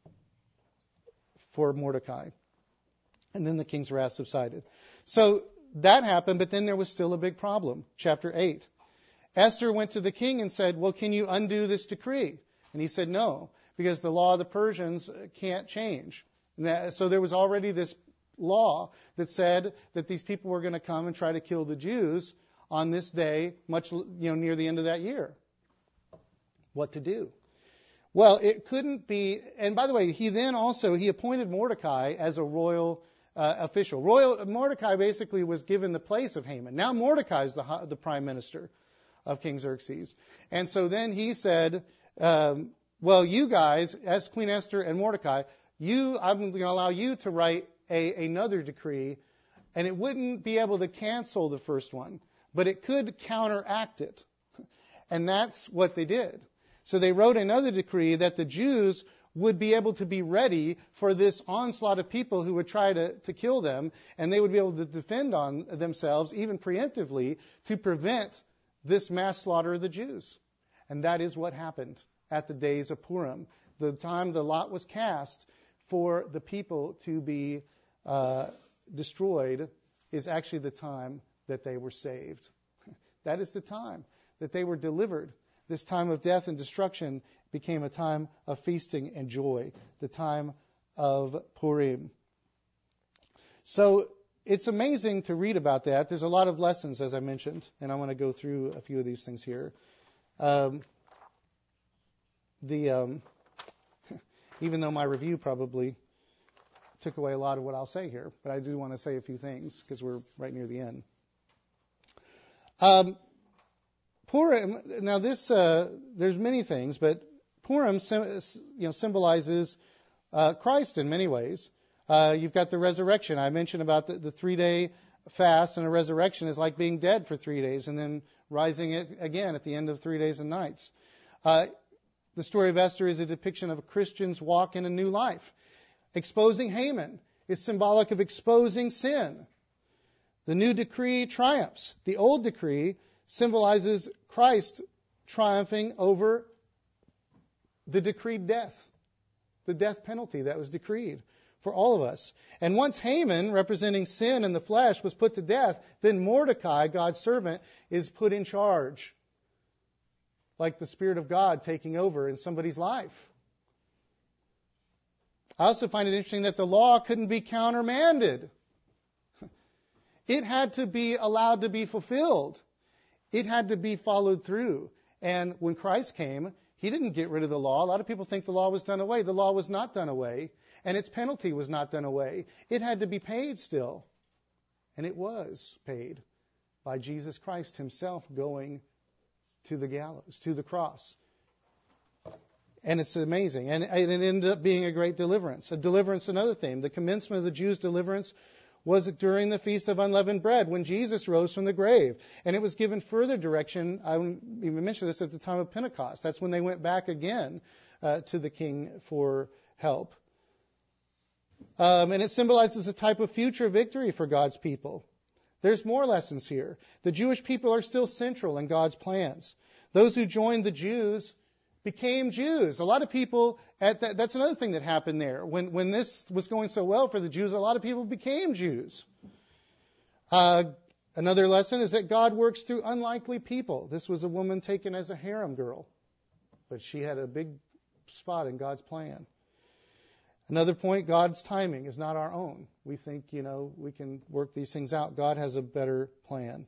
for Mordecai." And then the king's wrath subsided. So that happened, but then there was still a big problem. Chapter eight. Esther went to the king and said, "Well, can you undo this decree?" And he said, "No, because the law of the Persians can't change." And that, so there was already this law that said that these people were going to come and try to kill the Jews on this day, much you know near the end of that year. What to do? Well, it couldn't be. And by the way, he then also he appointed Mordecai as a royal Uh, official. Royal Mordecai basically was given the place of Haman. Now Mordecai is the, the prime minister of King Xerxes. And so then he said, um, well, you guys, as Queen Esther and Mordecai, you, I'm going to allow you to write a, another decree, and it wouldn't be able to cancel the first one, but it could counteract it. And that's what they did. So they wrote another decree that the Jews would be able to be ready for this onslaught of people who would try to, to kill them, and they would be able to defend on themselves, even preemptively, to prevent this mass slaughter of the Jews. And that is what happened at the days of Purim. The time the lot was cast for the people to be uh, destroyed is actually the time that they were saved. That is the time that they were delivered. This time of death and destruction became a time of feasting and joy, the time of Purim. So it's amazing to read about that. There's a lot of lessons, as I mentioned, and I want to go through a few of these things here. Um, the um, even though my review probably took away a lot of what I'll say here, but I do want to say a few things because we're right near the end. Um, Purim, now this, uh, there's many things, but Purim you know, symbolizes uh, Christ in many ways. Uh, you've got the resurrection. I mentioned about the, the three-day fast, and a resurrection is like being dead for three days and then rising it again at the end of three days and nights. Uh, the story of Esther is a depiction of a Christian's walk in a new life. Exposing Haman is symbolic of exposing sin. The new decree triumphs. The old decree symbolizes Christ triumphing over the decreed death, the death penalty that was decreed for all of us. And once Haman, representing sin in the flesh, was put to death, then Mordecai, God's servant, is put in charge, like the Spirit of God taking over in somebody's life. I also find it interesting that the law couldn't be countermanded. It had to be allowed to be fulfilled. It had to be followed through. And when Christ came, He didn't get rid of the law. A lot of people think the law was done away. The law was not done away. And its penalty was not done away. It had to be paid still. And it was paid by Jesus Christ Himself going to the gallows, to the cross. And it's amazing. And it ended up being a great deliverance. A deliverance, another thing. The commencement of the Jews' deliverance was during the Feast of Unleavened Bread, when Jesus rose from the grave. And it was given further direction. I even mentioned this at the time of Pentecost. That's when they went back again uh, to the King for help. Um, and it symbolizes a type of future victory for God's people. There's more lessons here. The Jewish people are still central in God's plans. Those who joined the Jews became Jews. A lot of people, at that, that's another thing that happened there. When when this was going so well for the Jews, a lot of people became Jews. Uh, another lesson is that God works through unlikely people. This was a woman taken as a harem girl, but she had a big spot in God's plan. Another point, God's timing is not our own. We think, you know, we can work these things out. God has a better plan.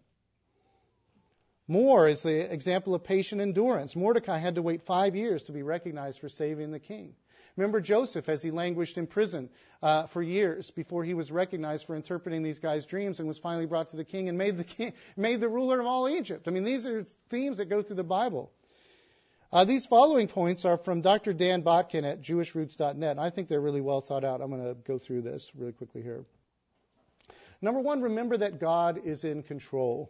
More is the example of patient endurance. Mordecai had to wait five years to be recognized for saving the king. Remember Joseph as he languished in prison uh, for years before he was recognized for interpreting these guys' dreams and was finally brought to the king and made the king, made the ruler of all Egypt. I mean, these are themes that go through the Bible. Uh, these following points are from Doctor Dan Botkin at Jewish Roots dot net. I think they're really well thought out. I'm going to go through this really quickly here. Number one, remember that God is in control.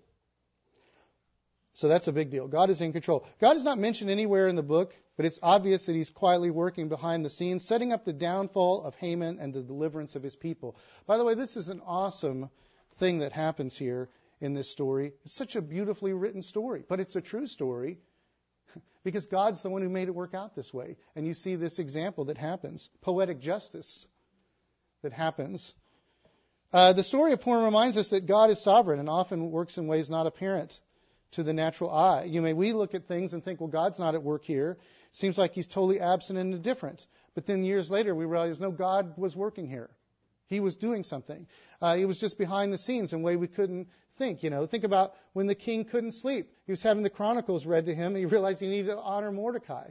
So that's a big deal. God is in control. God is not mentioned anywhere in the book, but it's obvious that He's quietly working behind the scenes, setting up the downfall of Haman and the deliverance of his people. By the way, this is an awesome thing that happens here in this story. It's such a beautifully written story, but it's a true story because God's the one who made it work out this way. And you see this example that happens, poetic justice that happens. Uh, the story of Purim reminds us that God is sovereign and often works in ways not apparent to the natural eye. You may we look at things and think, well, God's not at work here. Seems like He's totally absent and indifferent. But then years later, we realize, no, God was working here. He was doing something. Uh, he was just behind the scenes in a way we couldn't think. You know, think about when the king couldn't sleep. He was having the Chronicles read to him, and he realized he needed to honor Mordecai.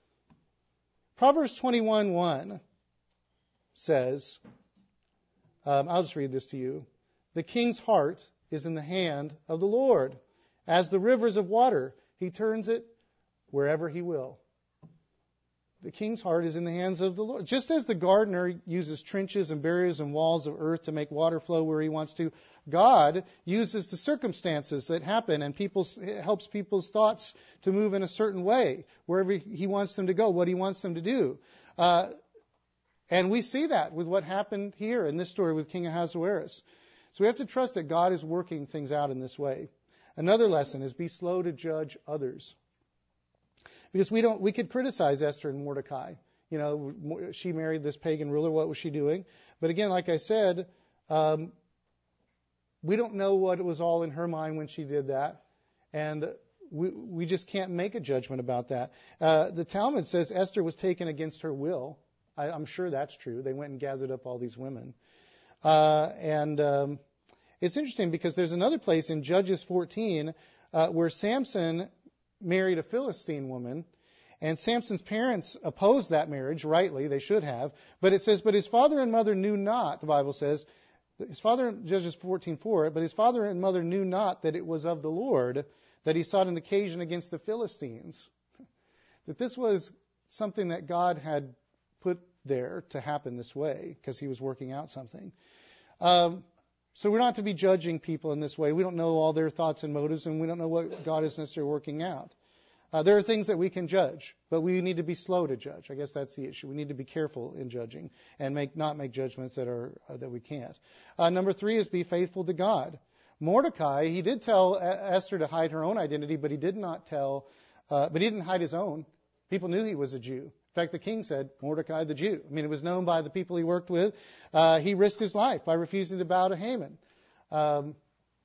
Proverbs twenty-one one says, um, I'll just read this to you. The king's heart is in the hand of the Lord. As the rivers of water, He turns it wherever He will. The king's heart is in the hands of the Lord. Just as the gardener uses trenches and barriers and walls of earth to make water flow where He wants to, God uses the circumstances that happen and people's, helps people's thoughts to move in a certain way, wherever He wants them to go, what He wants them to do. Uh, and we see that with what happened here in this story with King Ahasuerus. So we have to trust that God is working things out in this way. Another lesson is be slow to judge others. Because we don't, we could criticize Esther and Mordecai. You know, she married this pagan ruler. What was she doing? But again, like I said, um, we don't know what was all in her mind when she did that. And we, we just can't make a judgment about that. Uh, the Talmud says Esther was taken against her will. I, I'm sure that's true. They went and gathered up all these women. Uh, and... Um, It's interesting because there's another place in Judges fourteen uh, where Samson married a Philistine woman, and Samson's parents opposed that marriage, rightly, they should have. But it says, but his father and mother knew not, the Bible says, his father, Judges fourteen four, but his father and mother knew not that it was of the Lord that he sought an occasion against the Philistines. That this was something that God had put there to happen this way because He was working out something. Um, So we're not to be judging people in this way. We don't know all their thoughts and motives, and we don't know what God is necessarily working out. Uh, there are things that we can judge, but we need to be slow to judge. I guess that's the issue. We need to be careful in judging and make not make judgments that are uh, that we can't. Uh, number three is be faithful to God. Mordecai, he did tell Esther to hide her own identity, but he did not tell, uh, but he didn't hide his own. People knew he was a Jew, In fact, the king said, Mordecai the Jew. I mean, it was known by the people he worked with. Uh, he risked his life by refusing to bow to Haman. Um,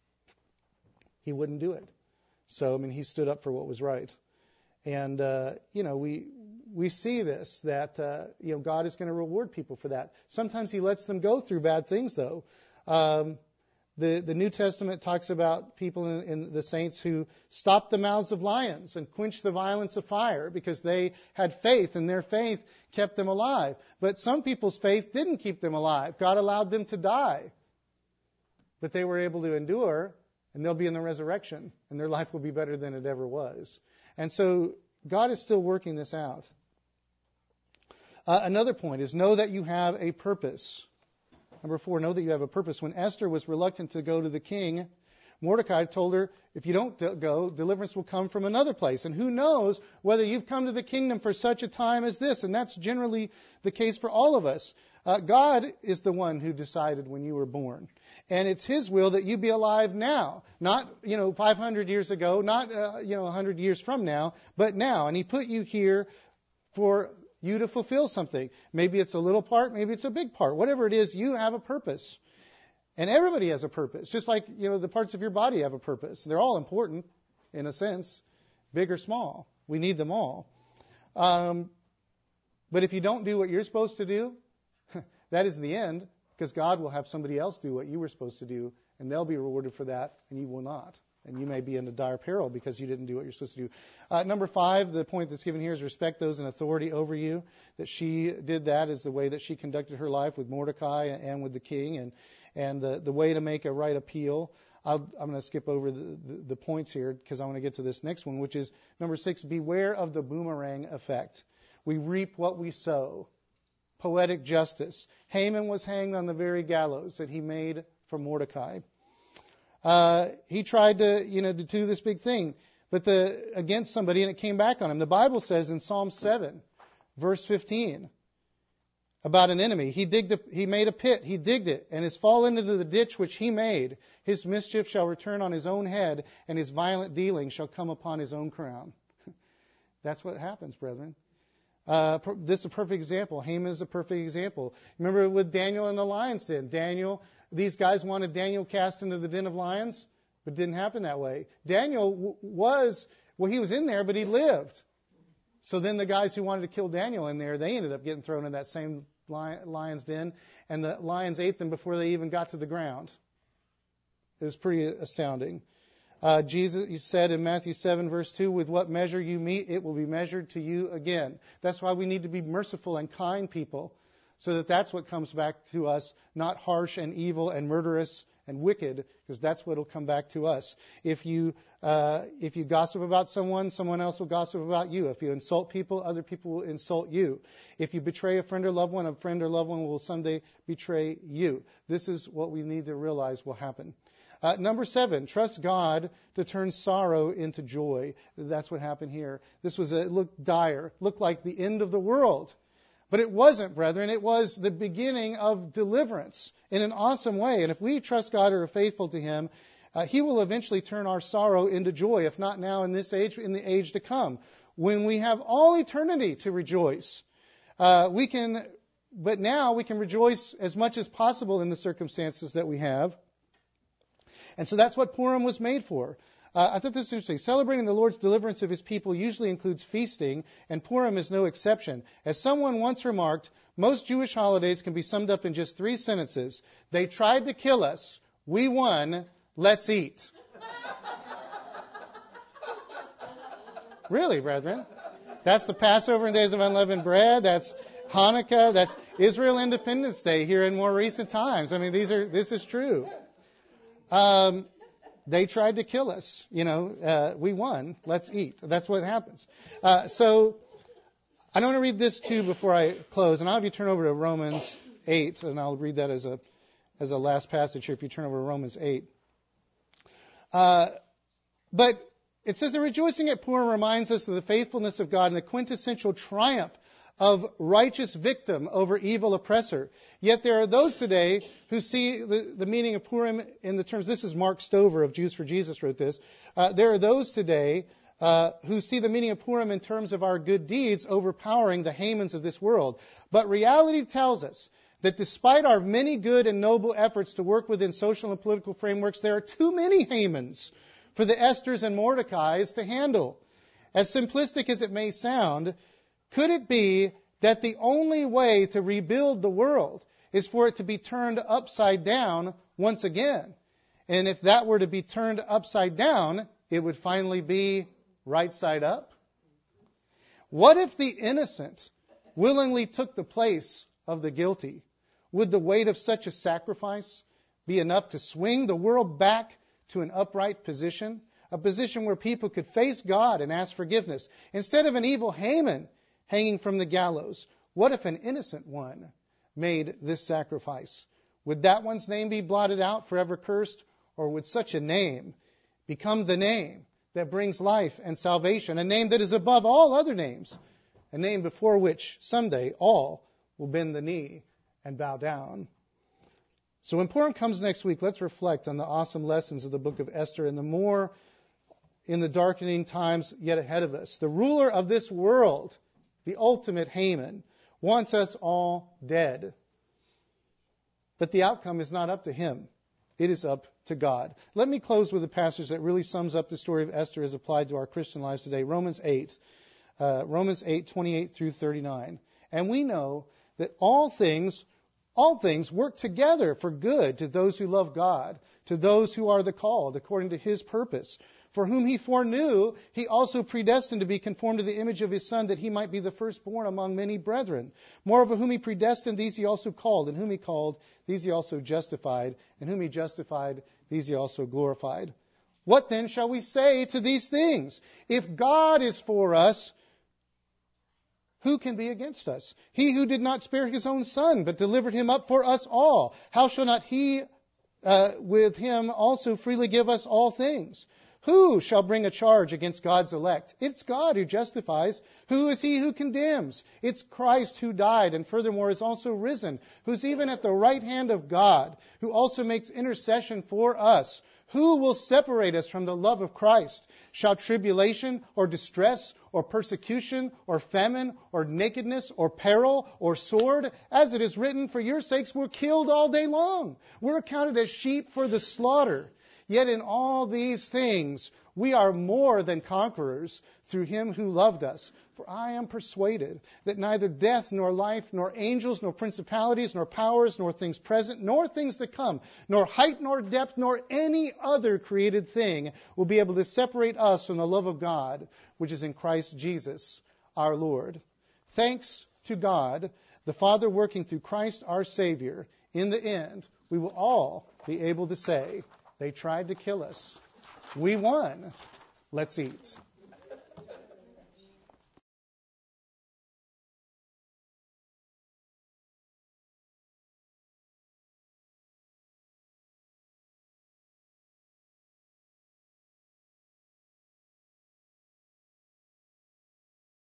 he wouldn't do it. So, I mean, he stood up for what was right. And, uh, you know, we we see this, that, uh, you know, God is going to reward people for that. Sometimes he lets them go through bad things, though. Um, the, the New Testament talks about people in, in the saints who stopped the mouths of lions and quenched the violence of fire because they had faith, and their faith kept them alive. But some people's faith didn't keep them alive. God allowed them to die. But they were able to endure, and they'll be in the resurrection, and their life will be better than it ever was. And so God is still working this out. Uh, another point is know that you have a purpose. Number four, know that you have a purpose. When Esther was reluctant to go to the king, Mordecai told her, if you don't go, deliverance will come from another place. And who knows whether you've come to the kingdom for such a time as this. And that's generally the case for all of us. Uh, God is the one who decided when you were born. And it's His will that you be alive now. Not, you know, five hundred years ago, not, uh, you know, one hundred years from now, but now. And He put you here for you to fulfill something. Maybe it's a little part, maybe it's a big part. Whatever it is, you have a purpose. And everybody has a purpose. Just like, you know, the parts of your body have a purpose. They're all important, in a sense, big or small. We need them all. Um, but if you don't do what you're supposed to do, that is the end, because God will have somebody else do what you were supposed to do, and they'll be rewarded for that, and you will not. And you may be in a dire peril because you didn't do what you're supposed to do. Uh, number five, the point that's given here is respect those in authority over you. That she did that is the way that she conducted her life with Mordecai and with the king, and and the, the way to make a right appeal. I'll, I'm going to skip over the, the, the points here because I want to get to this next one, which is number six, beware of the boomerang effect. We reap what we sow. Poetic justice. Haman was hanged on the very gallows that he made for Mordecai. Uh, he tried to, you know, to do this big thing, but the against somebody, and it came back on him. The Bible says in Psalm seven, verse fifteen, about an enemy. He digged, a, he made a pit. He digged it, and has fallen into the ditch which he made. His mischief shall return on his own head, and his violent dealing shall come upon his own crown. That's what happens, brethren. Uh, this is a perfect example. Haman is a perfect example. Remember with Daniel in the lion's den. Daniel, these guys wanted Daniel cast into the den of lions, but it didn't happen that way. Daniel w- was, well, he was in there, but he lived. So then the guys who wanted to kill Daniel in there, they ended up getting thrown in that same lion's den, and the lions ate them before they even got to the ground. It was pretty astounding. Uh, Jesus said in Matthew seven, verse two, with what measure you meet, it will be measured to you again. That's why we need to be merciful and kind people, so that that's what comes back to us, not harsh and evil and murderous and wicked, because that's what will come back to us. If you uh, if you gossip about someone, someone else will gossip about you. If you insult people, other people will insult you. If you betray a friend or loved one, a friend or loved one will someday betray you. This is what we need to realize will happen. Uh, number seven, trust God to turn sorrow into joy. That's what happened here. This was a, it looked dire, looked like the end of the world. But it wasn't, brethren. It was the beginning of deliverance in an awesome way. And if we trust God or are faithful to Him, uh, He will eventually turn our sorrow into joy, if not now in this age, in the age to come. When we have all eternity to rejoice, uh, we can, but now we can rejoice as much as possible in the circumstances that we have. And so that's what Purim was made for. Uh, I thought this was interesting. Celebrating the Lord's deliverance of His people usually includes feasting, and Purim is no exception. As someone once remarked, most Jewish holidays can be summed up in just three sentences. They tried to kill us. We won. Let's eat. Really, brethren? That's the Passover and Days of Unleavened Bread. That's Hanukkah. That's Israel Independence Day here in more recent times. I mean, these are this is true. Um, they tried to kill us. You know, uh, we won. Let's eat. That's what happens. Uh, so I want to read this too before I close. And I'll have you turn over to Romans eight, and I'll read that as a as a last passage here if you turn over to Romans eight. Uh, but it says the rejoicing at Purim reminds us of the faithfulness of God and the quintessential triumph of righteous victim over evil oppressor. Yet there are those today who see the, the meaning of Purim in the terms, this is Mark Stover of Jews for Jesus wrote this. Uh, there are those today uh, who see the meaning of Purim in terms of our good deeds overpowering the Hamans of this world. But reality tells us that despite our many good and noble efforts to work within social and political frameworks, there are too many Hamans for the Esthers and Mordecais to handle. As simplistic as it may sound, could it be that the only way to rebuild the world is for it to be turned upside down once again? And if that were to be turned upside down, it would finally be right side up? What if the innocent willingly took the place of the guilty? Would the weight of such a sacrifice be enough to swing the world back to an upright position? A position where people could face God and ask forgiveness. Instead of an evil Haman hanging from the gallows, what if an innocent one made this sacrifice? Would that one's name be blotted out, forever cursed? Or would such a name become the name that brings life and salvation, a name that is above all other names, a name before which someday all will bend the knee and bow down? So when Purim comes next week, let's reflect on the awesome lessons of the book of Esther and the more in the darkening times yet ahead of us. The ruler of this world, the ultimate Haman, wants us all dead. But the outcome is not up to him. It is up to God. Let me close with a passage that really sums up the story of Esther as applied to our Christian lives today. Romans eight, uh, Romans eight, twenty-eight through thirty-nine. And we know that all things, all things work together for good to those who love God, to those who are the called according to His purpose. For whom He foreknew, He also predestined to be conformed to the image of His Son, that He might be the firstborn among many brethren. Moreover, whom He predestined, these He also called. And whom He called, these He also justified. And whom He justified, these He also glorified. What then shall we say to these things? If God is for us, who can be against us? He who did not spare His own Son, but delivered Him up for us all, how shall not He uh, with Him also freely give us all things? Who shall bring a charge against God's elect? It's God who justifies. Who is He who condemns? It's Christ who died and furthermore is also risen, who's even at the right hand of God, who also makes intercession for us. Who will separate us from the love of Christ? Shall tribulation or distress or persecution or famine or nakedness or peril or sword? As it is written, for your sakes we're killed all day long. We're accounted as sheep for the slaughter. Yet in all these things we are more than conquerors through Him who loved us. For I am persuaded that neither death nor life, nor angels, nor principalities, nor powers, nor things present, nor things to come, nor height, nor depth, nor any other created thing will be able to separate us from the love of God, which is in Christ Jesus our Lord. Thanks to God, the Father working through Christ our Savior. In the end, we will all be able to say, they tried to kill us. We won. Let's eat.